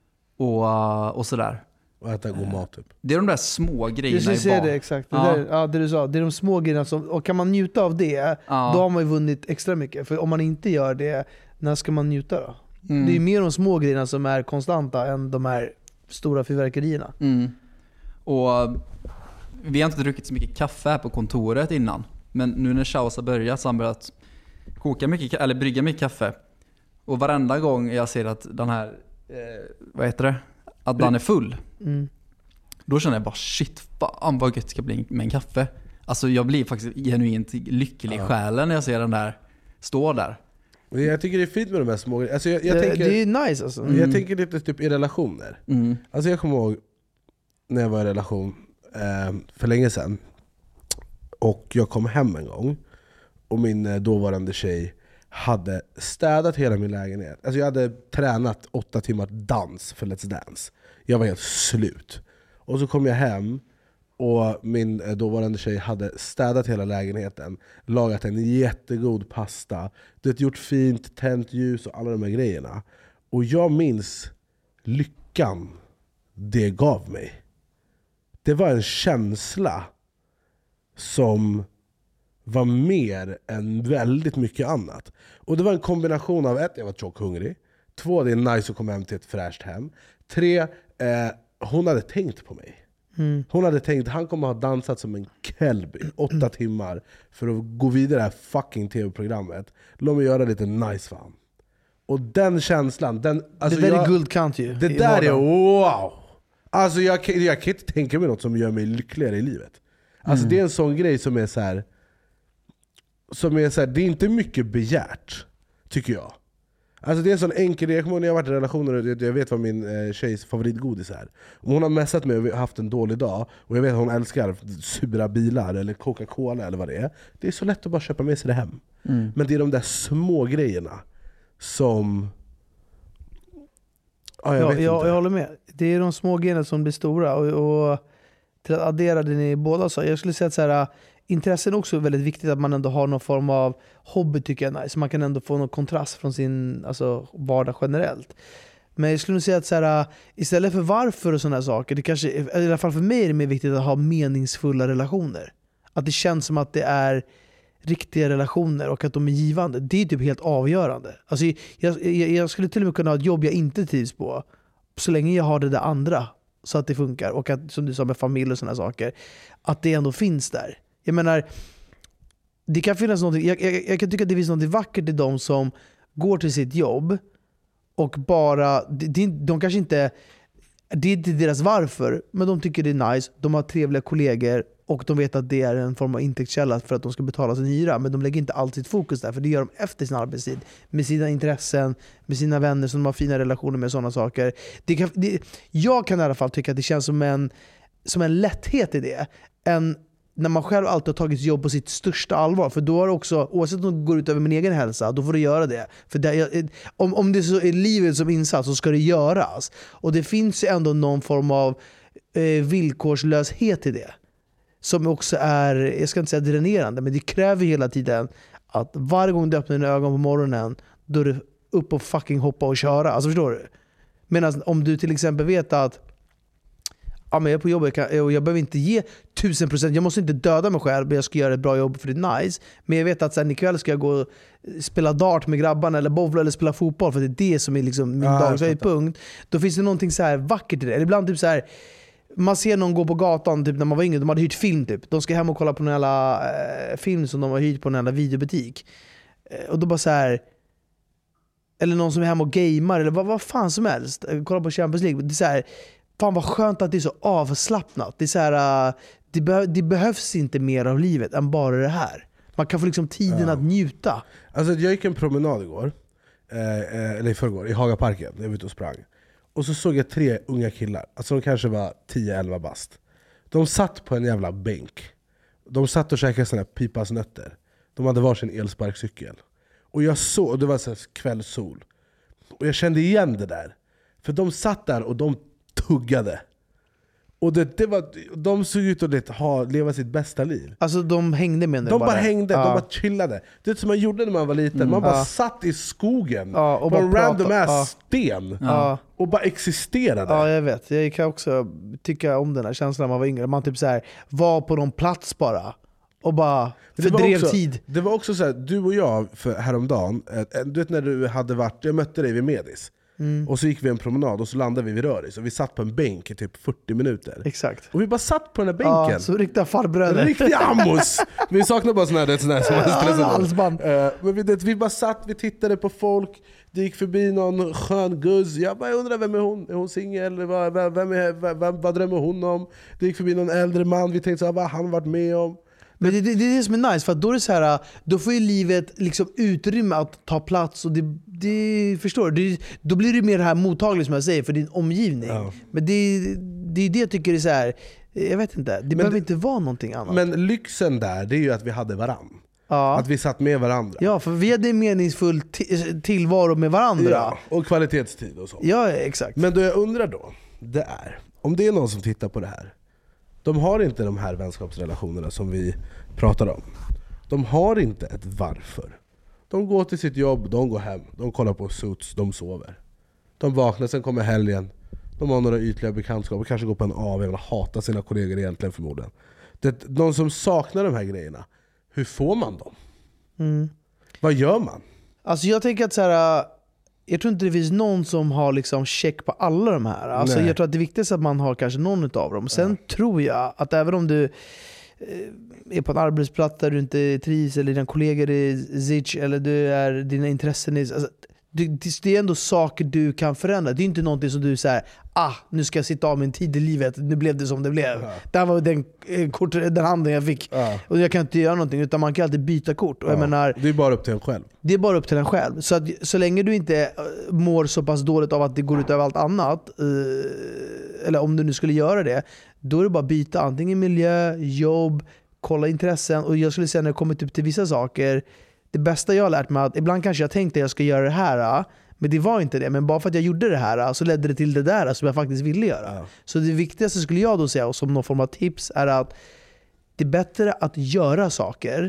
och sådär. Och äta god mat typ. Det är de där små grejerna i barn. Det exakt. Det du sa. Det är de små grejerna som, och kan man njuta av det, då har man ju vunnit extra mycket. För om man inte gör det, när ska man njuta då? Det är mer de små grejerna som är konstanta än de här stora fyrverkerierna. Och vi har inte druckit så mycket kaffe här på kontoret innan. Men nu när Chaos har börjat så har han börjat brygga mycket kaffe. Och varenda gång jag ser att den här, att den är full. Då känner jag bara shit, fan vad gött det ska bli med en kaffe. Alltså jag blir faktiskt genuint lycklig i själen när jag ser den där stå där. Jag tycker det är fint med de här små grejerna. Alltså det är nice alltså. Jag tänker lite typ i relationer. Alltså jag kommer ihåg när jag var i relation för länge sedan. Och jag kom hem en gång. Och min dåvarande tjej hade städat hela min lägenhet. Alltså jag hade tränat 8 timmar dans för Let's Dance. Jag var helt slut. Och så kom jag hem och min dåvarande tjej hade städat hela lägenheten, lagat en jättegod pasta, det gjort fint, tänt ljus och alla de här grejerna. Och jag minns lyckan det gav mig. Det var en känsla som var mer än väldigt mycket annat. Och det var en kombination av 1, jag var tjockhungrig. 2, det är nice att komma hem till ett fräscht hem. 3, hon hade tänkt på mig. Hon hade tänkt, han kommer ha dansat som en kelby 8 timmar för att gå vidare det här fucking tv-programmet. Låt mig göra lite nice fan. Och den känslan, alltså det där är guldkant ju. Det där är wow. Alltså jag kan inte tänka mig något som gör mig lyckligare i livet. Alltså det är en sån grej som är så här, det är inte mycket begärt, tycker jag. Alltså det är en sån enkel grej. Jag kommer ihåg när jag har varit i relationer och jag vet vad min tjejs favoritgodis är. Om hon har messat mig och haft en dålig dag och jag vet att hon älskar sura bilar eller Coca-Cola eller vad det är. Det är så lätt att bara köpa med sig det hem. Men det är de där små grejerna som... Jag håller med. Det är de små grejerna som blir stora. Och till att addera det ni båda sa, jag skulle säga att så här, intressen är också väldigt viktigt, att man ändå har någon form av hobby, tycker jag är nice. Så man kan ändå få någon kontrast från sin vardag generellt. Men jag skulle nog säga att så här, istället för varför och sådana saker, det kanske, i alla fall för mig är det mer viktigt att ha meningsfulla relationer. Att det känns som att det är riktiga relationer och att de är givande. Det är typ helt avgörande. Alltså, jag skulle till och med kunna ha ett jobb jag inte trivs på, så länge jag har det där andra så att det funkar. Och att, som du sa med familj och sådana saker, att det ändå finns där. Jag menar, det kan finnas någonting, jag kan tycka att det finns något vackert i de som går till sitt jobb och bara, de kanske inte, det är inte deras varför, men de tycker det är nice, de har trevliga kollegor och de vet att det är en form av intäktskälla för att de ska betala sin hyra, men de lägger inte alltid fokus där, för det gör de efter sin arbetstid med sina intressen, med sina vänner som de har fina relationer med, sådana saker. Jag kan i alla fall tycka att det känns som en lätthet i det, när man själv alltid har tagit jobb på sitt största allvar. För då har också, oavsett om det går ut över min egen hälsa, då får du göra det. För om det så är livet som insats, så ska det göras. Och det finns ju ändå någon form av villkorslöshet i det. Som också är, jag ska inte säga dränerande, men det kräver hela tiden att varje gång du öppnar dina ögon på morgonen, då är det upp och fucking hoppa och köra. Alltså förstår du? Medan om du till exempel vet att men jag är på jobbet och jag behöver inte ge 1000%. Jag måste inte döda mig själv, men jag ska göra ett bra jobb för det är nice. Men jag vet att sen ikväll ska jag gå och spela dart med grabbarna eller bowla eller spela fotboll, för det är det som är liksom min dagshöjdpunkt. Då finns det någonting så här vackert i det. Eller ibland typ så här, man ser någon gå på gatan typ när man var yngre, de hade hyrt film typ. De ska hem och kolla på någon jävla film som de har hyrt på en jävla videobutik. Och då bara så här, eller någon som är hemma och gamer eller vad fan som helst. Kolla på Champions League. Det är så här, fan vad skönt att det är så avslappnat. Det är så här, det behövs inte mer av livet än bara det här. Man kan få liksom tiden att njuta. Alltså jag gick en promenad igår, eller i förrgår, i Hagaparken. Jag var ute och sprang. Och så såg jag 3 unga killar. Alltså de kanske var 10-11 bast. De satt på en jävla bänk. De satt och käkade såna här pipasnötter. De hade varsin elsparkcykel. Och jag såg, och det var så här kvällssol. Och jag kände igen det där. För de satt där och de tuggade. Och de såg ut att leva sitt bästa liv. Alltså de hängde med det. De bara hängde, de bara chillade. Det är som man gjorde när man var liten. Man bara satt i skogen och på en bara random ass sten och bara existerade. Ja, jag vet. Jag kan också tycka om den här känslan när man var yngre. Man typ så här var på någon plats bara och bara fördrev tid. Det var också så här, du och jag häromdagen, du vet när du hade varit, jag mötte dig vid Medis. Och så gick vi en promenad och så landade vi vid Röris och vi satt på en bänk i typ 40 minuter. Exakt. Och vi bara satt på den här bänken. Ja, så riktiga farbröder. Riktiga ammos. Vi saknar bara sån här halsband. Men vi bara satt, vi tittade på folk. Det gick förbi någon skön guzz. Jag undrar vem är hon? Är hon singel? Vad drömmer hon om? Det gick förbi någon äldre man. Vi tänkte så här, vad han varit med om? Men det är det som är nice, för att då är det så här, då får ju livet liksom utrymme att ta plats och det förstår du, då blir det mer det här mottagligt som jag säger för din omgivning. Ja. Men det är det jag tycker är så här, jag vet inte, det behöver inte vara någonting annat. Men lyxen där, det är ju att vi hade varann. Ja. Att vi satt med varandra. Ja, för vi hade en meningsfull tillvaro med varandra. Ja, och kvalitetstid och så. Ja, exakt. Men då jag undrar då, det är, om det är någon som tittar på det här, de har inte de här vänskapsrelationerna som vi pratar om. De har inte ett varför. De går till sitt jobb, de går hem, de kollar på Suits, de sover. De vaknar, sen kommer helgen. De har några ytliga bekantskaper, kanske går på en AV och hatar sina kollegor egentligen förmodligen. De som saknar de här grejerna, hur får man dem? Vad gör man? Alltså jag tänker att så här, jag tror inte det finns någon som har liksom check på alla de här. Alltså jag tror att det viktigaste är att man har kanske någon av dem. Sen tror jag att även om du är på en arbetsplats där du inte trivs eller dina kollegor är zitch eller dina intressen är... Alltså, det är ändå saker du kan förändra. Det är inte någonting som du säger, nu ska jag sitta av min tid i livet, nu blev det som det blev. Det här var den handen jag fick. Och jag kan inte göra någonting, utan man kan alltid byta kort. Och jag menar, det är bara upp till en själv. Det är bara upp till en själv. Så, så länge du inte mår så pass dåligt av att det går ut över allt annat, eller om du nu skulle göra det, då är det bara byta antingen miljö, jobb, kolla intressen. Och jag skulle säga när det kommer typ till vissa saker, det bästa jag har lärt mig att ibland kanske jag tänkte att jag ska göra det här, men det var inte det. Men bara för att jag gjorde det här så ledde det till det där som jag faktiskt ville göra. Så det viktigaste skulle jag då säga, och som någon form av tips, är att det är bättre att göra saker,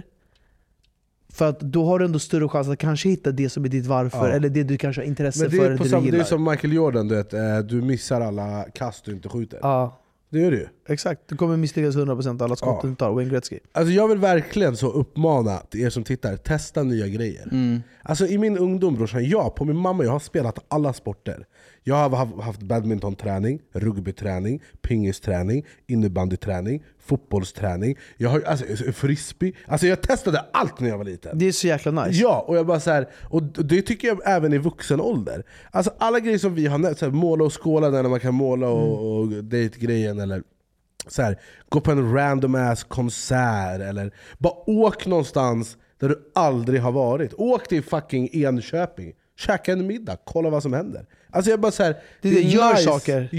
för att då har du ändå större chans att kanske hitta det som är ditt varför, eller det du kanske har intresse för. Det är som Michael Jordan, du missar alla kast du inte skjuter. Det gör du ju. Exakt, du kommer misslyckas 100% alla skott du tar. Wayne Gretzky. Alltså jag vill verkligen så uppmana till er som tittar, testa nya grejer. Alltså i min ungdom, brorsan, på min mamma, jag har spelat alla sporter. Jag har haft badmintonträning, rugbyträning, pingisträning, innebandyträning, fotbollsträning. Jag har frisbee. Alltså jag testade allt när jag var liten. Det är så jäkla nice. Ja, och jag bara så här, och det tycker jag även i vuxen ålder. Alltså alla grejer som vi har nämnt, så här, måla och skåla när man kan måla och date-grejen, eller så här, gå på en random ass konsert, eller bara åk någonstans där du aldrig har varit. Åk till fucking Enköping, käka en middag, kolla vad som händer. Alltså jag bara så här, gör nice saker.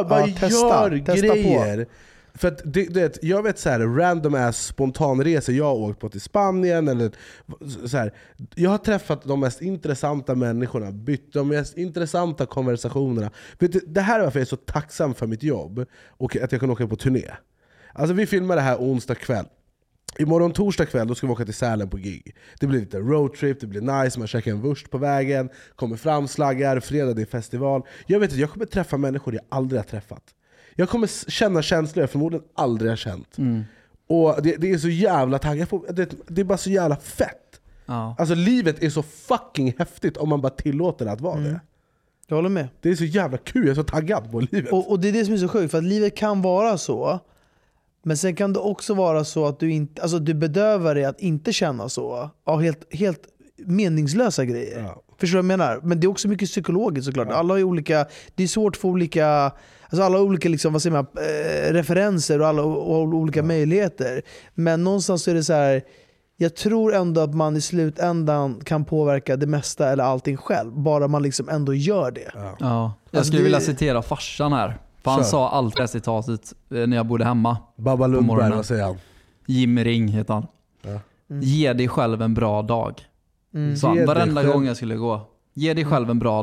Gör grejer. På. För att jag vet så här, random ass spontanresor jag har åkt på till Spanien eller så här, jag har träffat de mest intressanta människorna, bytt de mest intressanta konversationerna. Det här är varför jag är så tacksam för mitt jobb och att jag kan åka på turné. Alltså vi filmar det här onsdag kväll. Imorgon torsdag kväll då ska vi åka till Sälen på gig. Det blir lite roadtrip, det blir nice, man käkar en wurst på vägen, kommer fram slaggar, fredag det är festival. Jag vet att jag kommer träffa människor jag aldrig har träffat. Jag kommer känna känslor jag förmodligen aldrig har känt. Och det är så jävla taggad. Det är bara så jävla fett. Alltså livet är så fucking häftigt om man bara tillåter det att vara det. Jag håller med. Det är så jävla kul, jag är så taggad på livet. Och det är det som är så sjukt, för att livet kan vara så. Men sen kan det också vara så att du bedövar dig att inte känna så av helt meningslösa grejer. Förstår du vad jag menar? Men det är också mycket psykologiskt såklart. Alla har olika, det är svårt för olika, alltså alla har olika liksom, vad säger man, referenser och alla har olika möjligheter. Men någonstans är det så här, jag tror ändå att man i slutändan kan påverka det mesta eller allting själv, bara man liksom ändå gör det. Jag skulle vilja citera farsan här. För han sa allt det citatet när jag bodde hemma. Baba Lundberg, vad säger han? Jim Ring heter han. Ge dig själv en bra dag. Så varenda gång jag skulle gå. Ge dig själv en bra dag.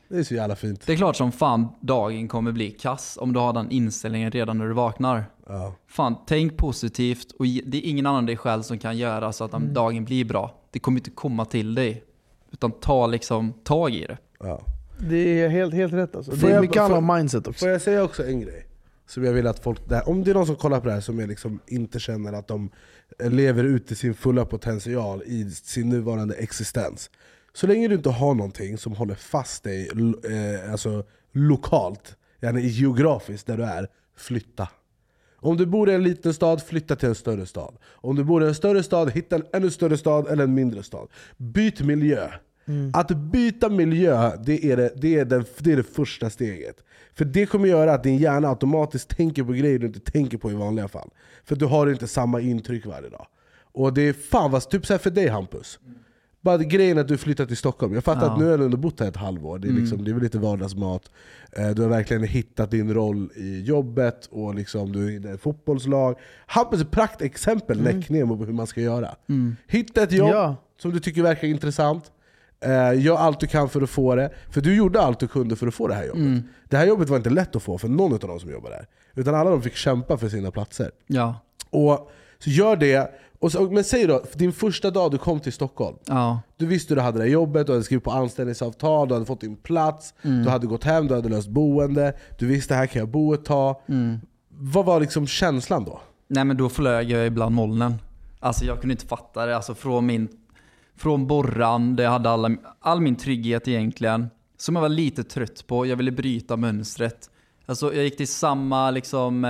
Det är så jävla fint. Det är klart som fan dagen kommer bli kass om du har den inställningen redan när du vaknar. Ja. Fan, tänk positivt och det är ingen annan dig själv som kan göra så att dagen blir bra. Det kommer inte komma till dig. Utan ta liksom tag i det. Ja. Det är helt rätt alltså. Det är mycket annat om mindset också. Får jag säga också en grej? Som jag vill att folk, om det är någon som kollar på det här som är liksom inte känner att de lever ut i sin fulla potential i sin nuvarande existens. Så länge du inte har någonting som håller fast dig alltså lokalt, gärna geografiskt där du är, flytta. Om du bor i en liten stad, flytta till en större stad. Om du bor i en större stad, hitta en ännu större stad eller en mindre stad. Byt miljö. Att byta miljö, det är det första steget. För det kommer göra att din hjärna automatiskt tänker på grejer du inte tänker på i vanliga fall. För du har inte samma intryck varje dag. Och det är fan vad typ så här för dig, Hampus. Bara grejen att du flyttat till Stockholm. Jag fattar att nu har du ändå bott här ett halvår. Det är, liksom, det är väl lite vardagsmat. Du har verkligen hittat din roll i jobbet. Och liksom, du är i ett fotbollslag. Hampus är ett praktexempel på hur man ska göra. Hitta ett jobb som du tycker verkar intressant. Gör allt du kan för att få det. För du gjorde allt du kunde för att få det här jobbet. Det här jobbet var inte lätt att få för någon av dem som jobbar där. Utan alla de fick kämpa för sina platser. Ja. Och så gör det. Men säg då, din första dag du kom till Stockholm. Ja. Du visste du hade det jobbet, du hade skrivit på anställningsavtal, du hade fått din plats, du hade gått hem, du hade löst boende, du visste här kan jag bo ett tag. Vad var liksom känslan då? Nej, men då flög jag ibland molnen. Alltså jag kunde inte fatta det. Alltså från borran, där jag hade all min trygghet egentligen, som jag var lite trött på. Jag ville bryta mönstret. Alltså jag gick till samma liksom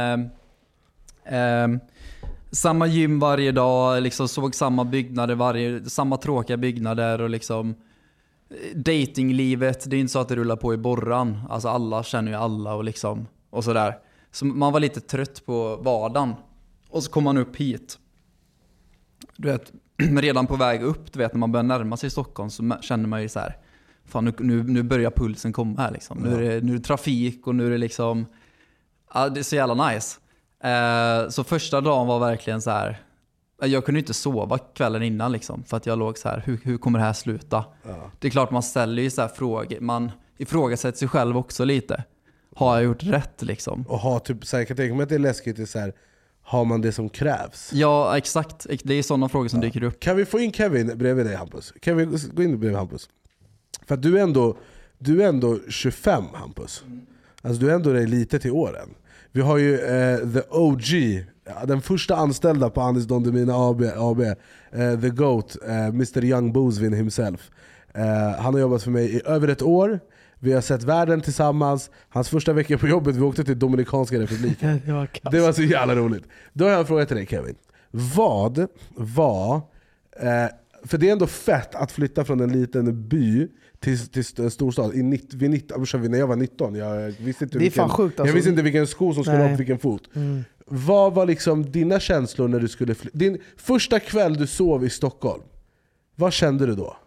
samma gym varje dag, liksom såg samma byggnader samma tråkiga byggnader och liksom datinglivet, det är inte så att det rullar på i borran. Alltså alla känner ju alla och liksom och sådär. Så man var lite trött på vardagen. Och så kom man upp hit. Du vet, redan på väg upp, du vet, när man börjar närma sig Stockholm så känner man ju så här, fan nu börjar pulsen komma här liksom. Nu är det trafik och nu är det liksom, ja, det är så jävla nice. Så första dagen var verkligen så här, jag kunde inte sova kvällen innan liksom, för att jag låg så här, hur kommer det här sluta? Det är klart man ställer ju så här frågor, man ifrågasätter sig själv också lite. Har jag gjort rätt liksom? Och ha typ, så här, jag kan tänka mig att det är läskigt, det är så här, har man det som krävs? Ja, exakt. Det är sådana frågor som dyker upp. Kan vi få in Kevin bredvid dig, Hampus? Kan vi gå in bredvid Hampus? För att du är ändå 25, Hampus. Alltså du är ändå lite till åren. Vi har ju the OG, den första anställda på Anis Don Demina AB, the GOAT, Mr. Young Boozvin himself. Han har jobbat för mig i över ett år. Vi har sett världen tillsammans. Hans första vecka på jobbet, vi åkte till Dominikanska republiken. Det var så jävla roligt. Då har jag en fråga till dig, Kevin. Vad var... för det är ändå fett att flytta från en liten by till en storstad. När jag var 19, jag visste inte, jag visste inte vilken sko som skulle ha på vilken fot. Vad var liksom dina känslor när du skulle din första kväll du sov i Stockholm? Vad kände du då?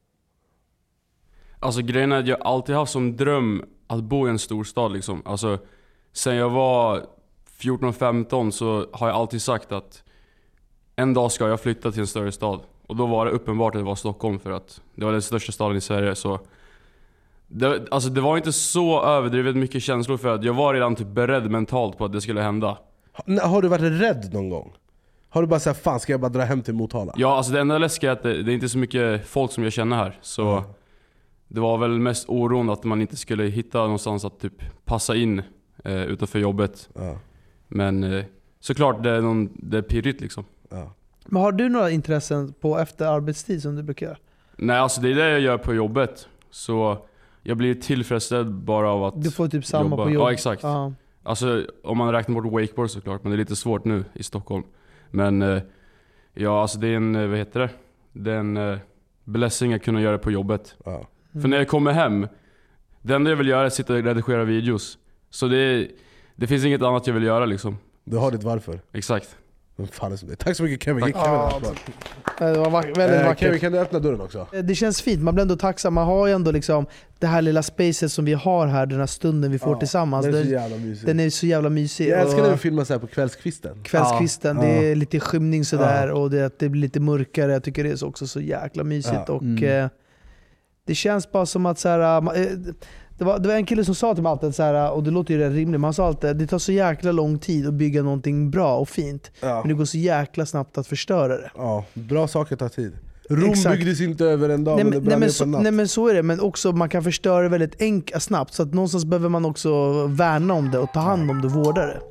Alltså grejen är att jag alltid haft som dröm att bo i en storstad liksom. Alltså sen jag var 14-15 så har jag alltid sagt att en dag ska jag flytta till en större stad. Och då var det uppenbart att det var Stockholm, för att det var den största staden i Sverige. Så det var inte så överdrivet mycket känslor, för att jag var redan typ beredd mentalt på att det skulle hända. Har du varit rädd någon gång? Har du bara sagt, fan ska jag bara dra hem till Motala? Ja, alltså det enda läskiga är att det är inte så mycket folk som jag känner här. Så det var väl mest oron att man inte skulle hitta någonstans att typ passa in utanför jobbet. Men såklart det är pirrigt liksom. Men har du några intressen på efter arbetstid som du brukar göra? Nej, alltså det är det jag gör på jobbet. Så jag blir tillfredsställd bara av att du får typ samma jobba. på jobbet. Ja, exakt. Alltså om man räknar bort wakeboard såklart, men det är lite svårt nu i Stockholm. Men ja, alltså det är en, vad heter det? Det är en blessing att kunna göra det på jobbet. För när jag kommer hem, det enda jag vill göra är att sitta och redigera videos. Så det finns inget annat jag vill göra liksom. Du har ditt varför. Exakt. Fan är det. Tack så mycket, Kevin. Det var väldigt vackert. Kevin, kan du öppna dörren också? Det känns fint, man blir ändå tacksam. Man har ju ändå liksom det här lilla spacet som vi har här, den här stunden vi får tillsammans. Den är så jävla mysig. Den är så jävla mysig. Jag älskar när vi filmar så här på kvällskvisten. Det är lite skymning sådär och det blir lite mörkare. Jag tycker det är också så jäkla mysigt. Och det Det känns bara som att så här, det var en kille som sa till mig alltid så här, och det låter ju rätt rimligt, man sa alltid det tar så jäkla lång tid att bygga någonting bra och fint, men det går så jäkla snabbt att förstöra det. Ja, bra saker tar tid. Rom byggdes inte över en dag, men det brann ner på en natt. Nej men så är det, men också man kan förstöra det väldigt snabbt, så att någonstans behöver man också värna om det och ta hand om det och vårda det.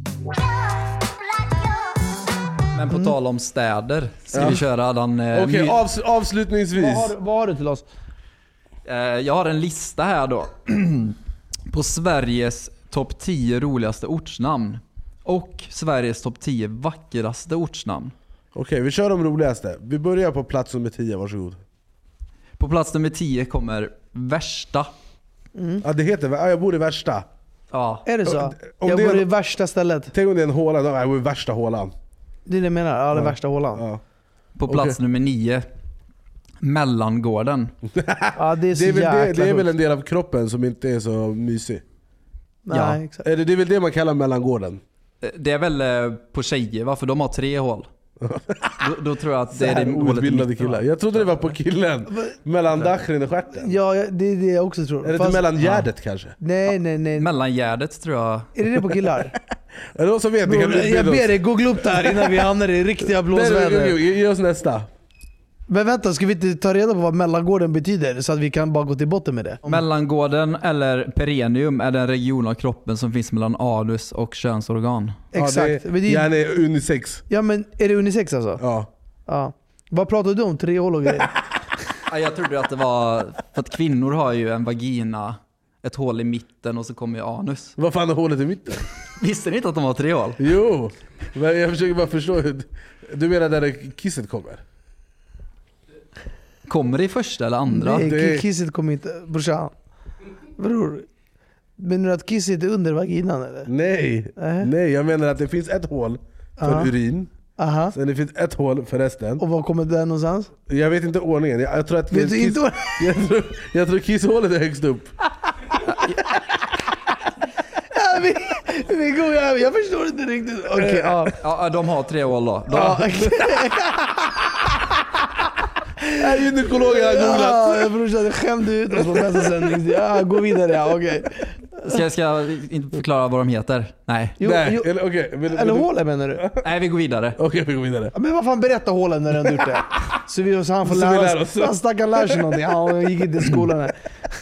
Men på tal om städer, ska vi köra den... Okej, avslutningsvis. Vad har du till oss? Jag har en lista här då. På Sveriges topp 10 roligaste ortsnamn. Och Sveriges topp 10 vackraste ortsnamn. Okej, vi kör de roligaste. Vi börjar på plats nummer 10, varsågod. På plats nummer 10 kommer Värsta. Ja, det heter... jag bor i Värsta. Ja. Är det så? Jag bor i värsta stället. Tänk om det är en håla, då jag bor i värsta hålan. Det är det jag menar, ja, det värsta hålan. Ja. På plats nummer 9 Mellangården. Ja, det är väl en del av kroppen som inte är så mysig. Nej, exakt. Det är väl det man kallar mellangården. Det är väl på tjejer, va? För de har 3 hål. då tror jag att det är det outbildade killar. Jag trodde det var på killen. Mellan dachrin och stjärten. Ja, det är det jag också tror. Är det inte mellan gärdet kanske? Nej. Mellan gärdet tror jag. Är det på killar? Är det någon som vet? Jag ber dig googla upp det här innan vi hamnar i riktiga blåsväder. Ge oss nästa. Men vänta, ska vi inte ta reda på vad mellangården betyder så att vi kan bara gå till botten med det? Mellangården eller perineum är den region av kroppen som finns mellan anus och könsorgan. Exakt. Ja, det är unisex. Ja, men är det unisex alltså? Ja. Vad pratar du om? 3 hål och grejer? Jag trodde att det var för att kvinnor har ju en vagina, ett hål i mitten och så kommer ju anus. Vad fan är hålet i mitten? Visste ni inte att de har 3 hål? Jo, men jag försöker bara förstå hur... Du menar där kisset kommer? Kommer det i första eller andra? Nej, kisset kommer inte... Brorsan. Bror. Menar du att kisset är under vaginan eller? Nej, jag menar att det finns ett hål för urin. Sen det finns ett hål för resten. Och var kommer det någonstans? Jag vet inte ordningen. Jag tror att jag tror kisshålet är högst upp. Jag förstår inte riktigt. Okej, ja, de har 3 hål då. Gynekologen har googlat. Jag brorsan skämde ut oss på nästa sändning. Gå vidare, okej. Ska jag inte förklara vad de heter? Nej. Eller hålen menar du? Nej, vi går vidare. Okej, vi går vidare. Men vad fan, berätta hålen när du har gjort det. Så han får lära oss. Han stackar lär sig någonting. Han gick inte i skolan här.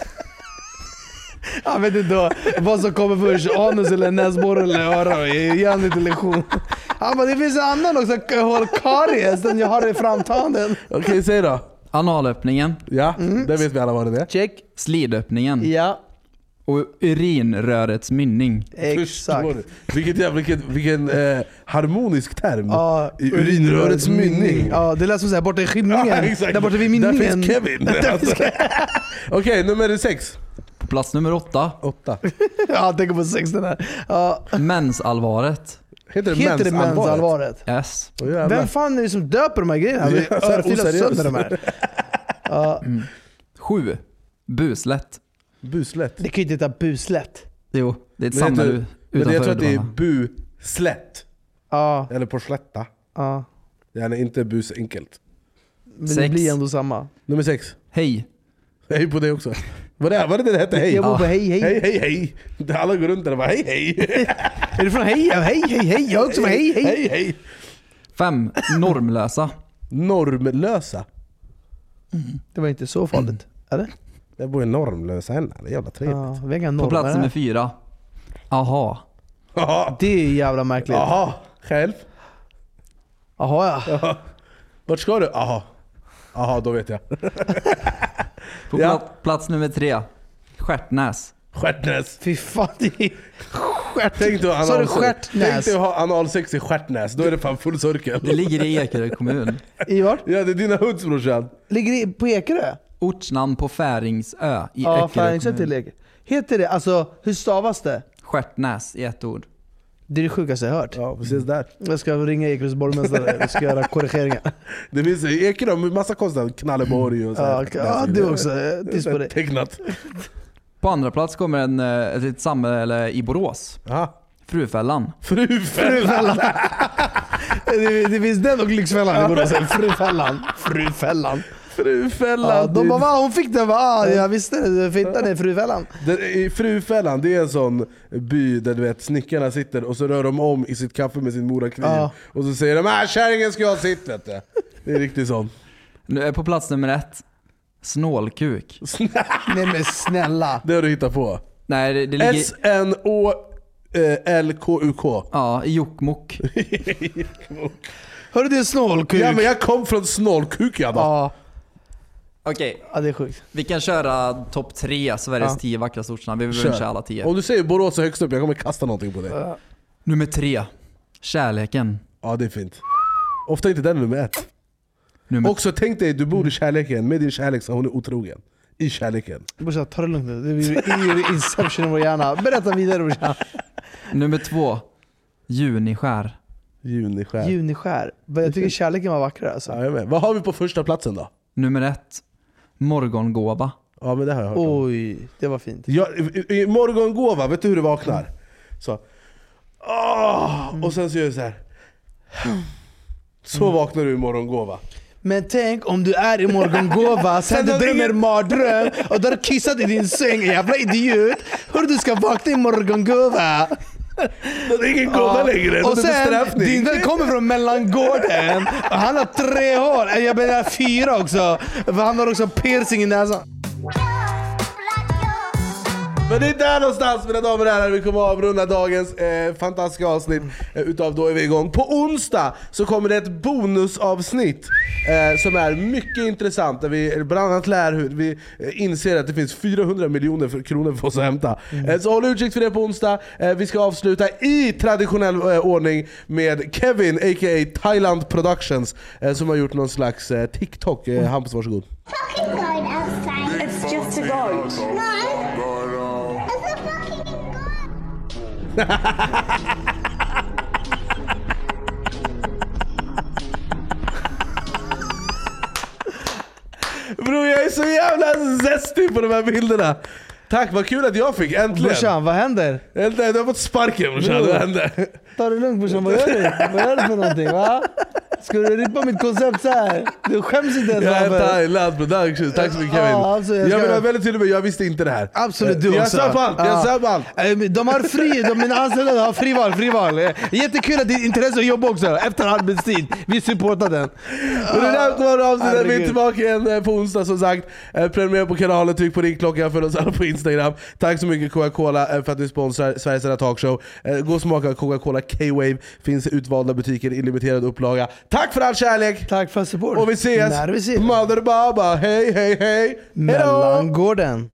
Jag vet inte vad som kommer först, anus eller näsborre eller öra. Ge han lite lektion. Han bara, det finns en annan också, karies, den jag har i framtanden. Okej, säg då. Analöppningen. Ja, det vet vi alla vad det är. Check. Slidöppningen. Ja. Och urinrörets mynning. Exakt. Vilken harmonisk term. I urinrörets mynning. Ja, det lät som såhär borta i skymningen. Där borta vid mynningen. Där finns Kevin. Okej, nummer 6. På plats nummer 8. Ja, tänk på 6 den här. Mensallvaret. Heter det mensallvaret? Yes. Vem fan är det som döper de här grejerna? Örfilar sönder de här. 7. Buslätt. Buslätt? Det kan ju inte heta buslätt. Jo, det är ett samhälle utanför. Jag tror att det är buslätt. Ja. Eller på slätta. Ja. Det är inte bus enkelt. Men det blir ändå samma. Nummer 6. Hej. Hej på det också. Vad är det hette? Hej. Jag bor på hej. Alla går runt där och bara hej. Är du från hej? Hej. Jag är också från hej. 5. Normlösa. Normlösa? Det var inte så farligt, eller? Jag bor i normlösa henne. Det är jävla trevligt. På plats nummer 4. Aha. Det är jävla märkligt. Aha. Själv? Aha, ja. Vart ska du? Aha, då vet jag. På plats nummer 3. Stjärtnäs. Fy fan, det är Tänk dig stjärtnäs. att ha analsex i Stjärtnäs. Då är det fan full cirkel. Det ligger i Ekerö kommun. I vart? Ja, det är dina hoods, brorsan. Ligger det på Ekerö? Ortsnamn på Färingsö i Ekerö kommun. Färingsö till Ekerö. Heter det, alltså hur stavas det? Stjärtnäs i ett ord. Det är det sjukaste jag hört. Ja, precis där. Jag ska ringa Ekerös borgmästare. Vi ska göra korrigeringar. Det finns i Ekerö massa konstigt. Knalleborg och så. Ja, det också. Tyst på det. Tecknat. På andra plats kommer ett litet samhälle i Borås. Aha. Frufällan. Det finns den och Lyxfällan i Borås. Frufällan. Frufällan. Ja, de bara, hon fick den, jag visste det, fittan är Frufällan. I Frufällan, det är en sån by där du vet snickarna sitter och så rör de om i sitt kaffe med sin morakniv. Och så säger de, kärringen ska ha sitt, vet du. Det är riktigt sån. Nu är på plats nummer 1. Snålkuk. Nej men snälla. Det har du hittat på. Nej, det ligger... SNÅLKUK. Ja, i Jokkmokk. Hörru, det är snålkuk. Ja, men jag kom från snålkuk, ja. Okej. Ja, det är sjukt. Vi kan köra topp 3 Sveriges 10 vackraste ortsnamn. Vi behöver köra alla 10. Om du säger Borås högst upp, jag kommer kasta någonting på dig. Nummer 3. Kärleken. Ja, det är fint. Ofta inte den nummer 1. Också tänk dig, du bor i kärleken. Med din kärlek så hon är otrogen. I kärleken. Brorsan, ta det lugnt nu. Det blir inception i vår hjärna. Berätta vidare, brorsan. Nummer 2. Juniskär. Juniskär. Jag tycker kärleken var vackrare alltså. Ja, jag med. Vad har vi på första platsen då? Nummer 1. Morgongåva. Ja, men det har jag hört om. Oj, det var fint. I morgongåva, vet du hur du vaknar? Så. Och sen så gör du så här. Så vaknar du i morgongåva. Men tänk om du är i morgongåva, sen du drömmer mardröm och du har kissat i din säng, jävla idiot. Hur du ska vakna i morgongåva? Det är ingen gåva längre. Och sen, din vän kommer från mellangården och han har 3 hår, jag menar 4 också. För han har också piercing i näsan. Men det är där någonstans, mina damer och herrar, vi kommer att avrunda dagens fantastiska avsnitt utav Då är vi igång. På onsdag så kommer det ett bonusavsnitt som är mycket intressant, där vi bland annat lär hur vi inser att det finns 400 miljoner kronor för oss att hämta. Så håll utkik för det på onsdag. Vi ska avsluta i traditionell ordning med Kevin, a.k.a. Thailand Productions, som har gjort någon slags TikTok. Hampus, varsågod. It's just a goat. Bro, jag är så jävla zestig på de här bilderna. Tack, vad kul att jag fick, äntligen. Brorsan, vad händer? Du har fått sparken, brorsan, vad händer? Ta det lugnt, brorsan, vad gör du? Vad gör du för någonting, va? Ska du rippa mitt koncept så här? Du skäms inte ens. Jag är Thailand Productions, tack så mycket Kevin. Jag vill vara väldigt tydlig med, jag visste inte det här. Absolut, du också. Jag sa på allt. De har mina anställda har frival. Jättekul att ditt intresse att jobba också, efter arbetstid. Vi supportar den. Och det där var avsnittet, vi är tillbaka igen på onsdag som sagt. Prenumerera på kanalen, tryck på ringklockan, följ oss alla på Instagram. Tack så mycket Coca-Cola för att du sponsrar Sveriges enda talkshow. Gå och smaka Coca-Cola K-Wave, finns i utvalda butiker i limiterad upplaga. Tack för all kärlek! Tack för support! Och vi ses! När vi ses. Mother Baba, hej hej hej! Mellangården.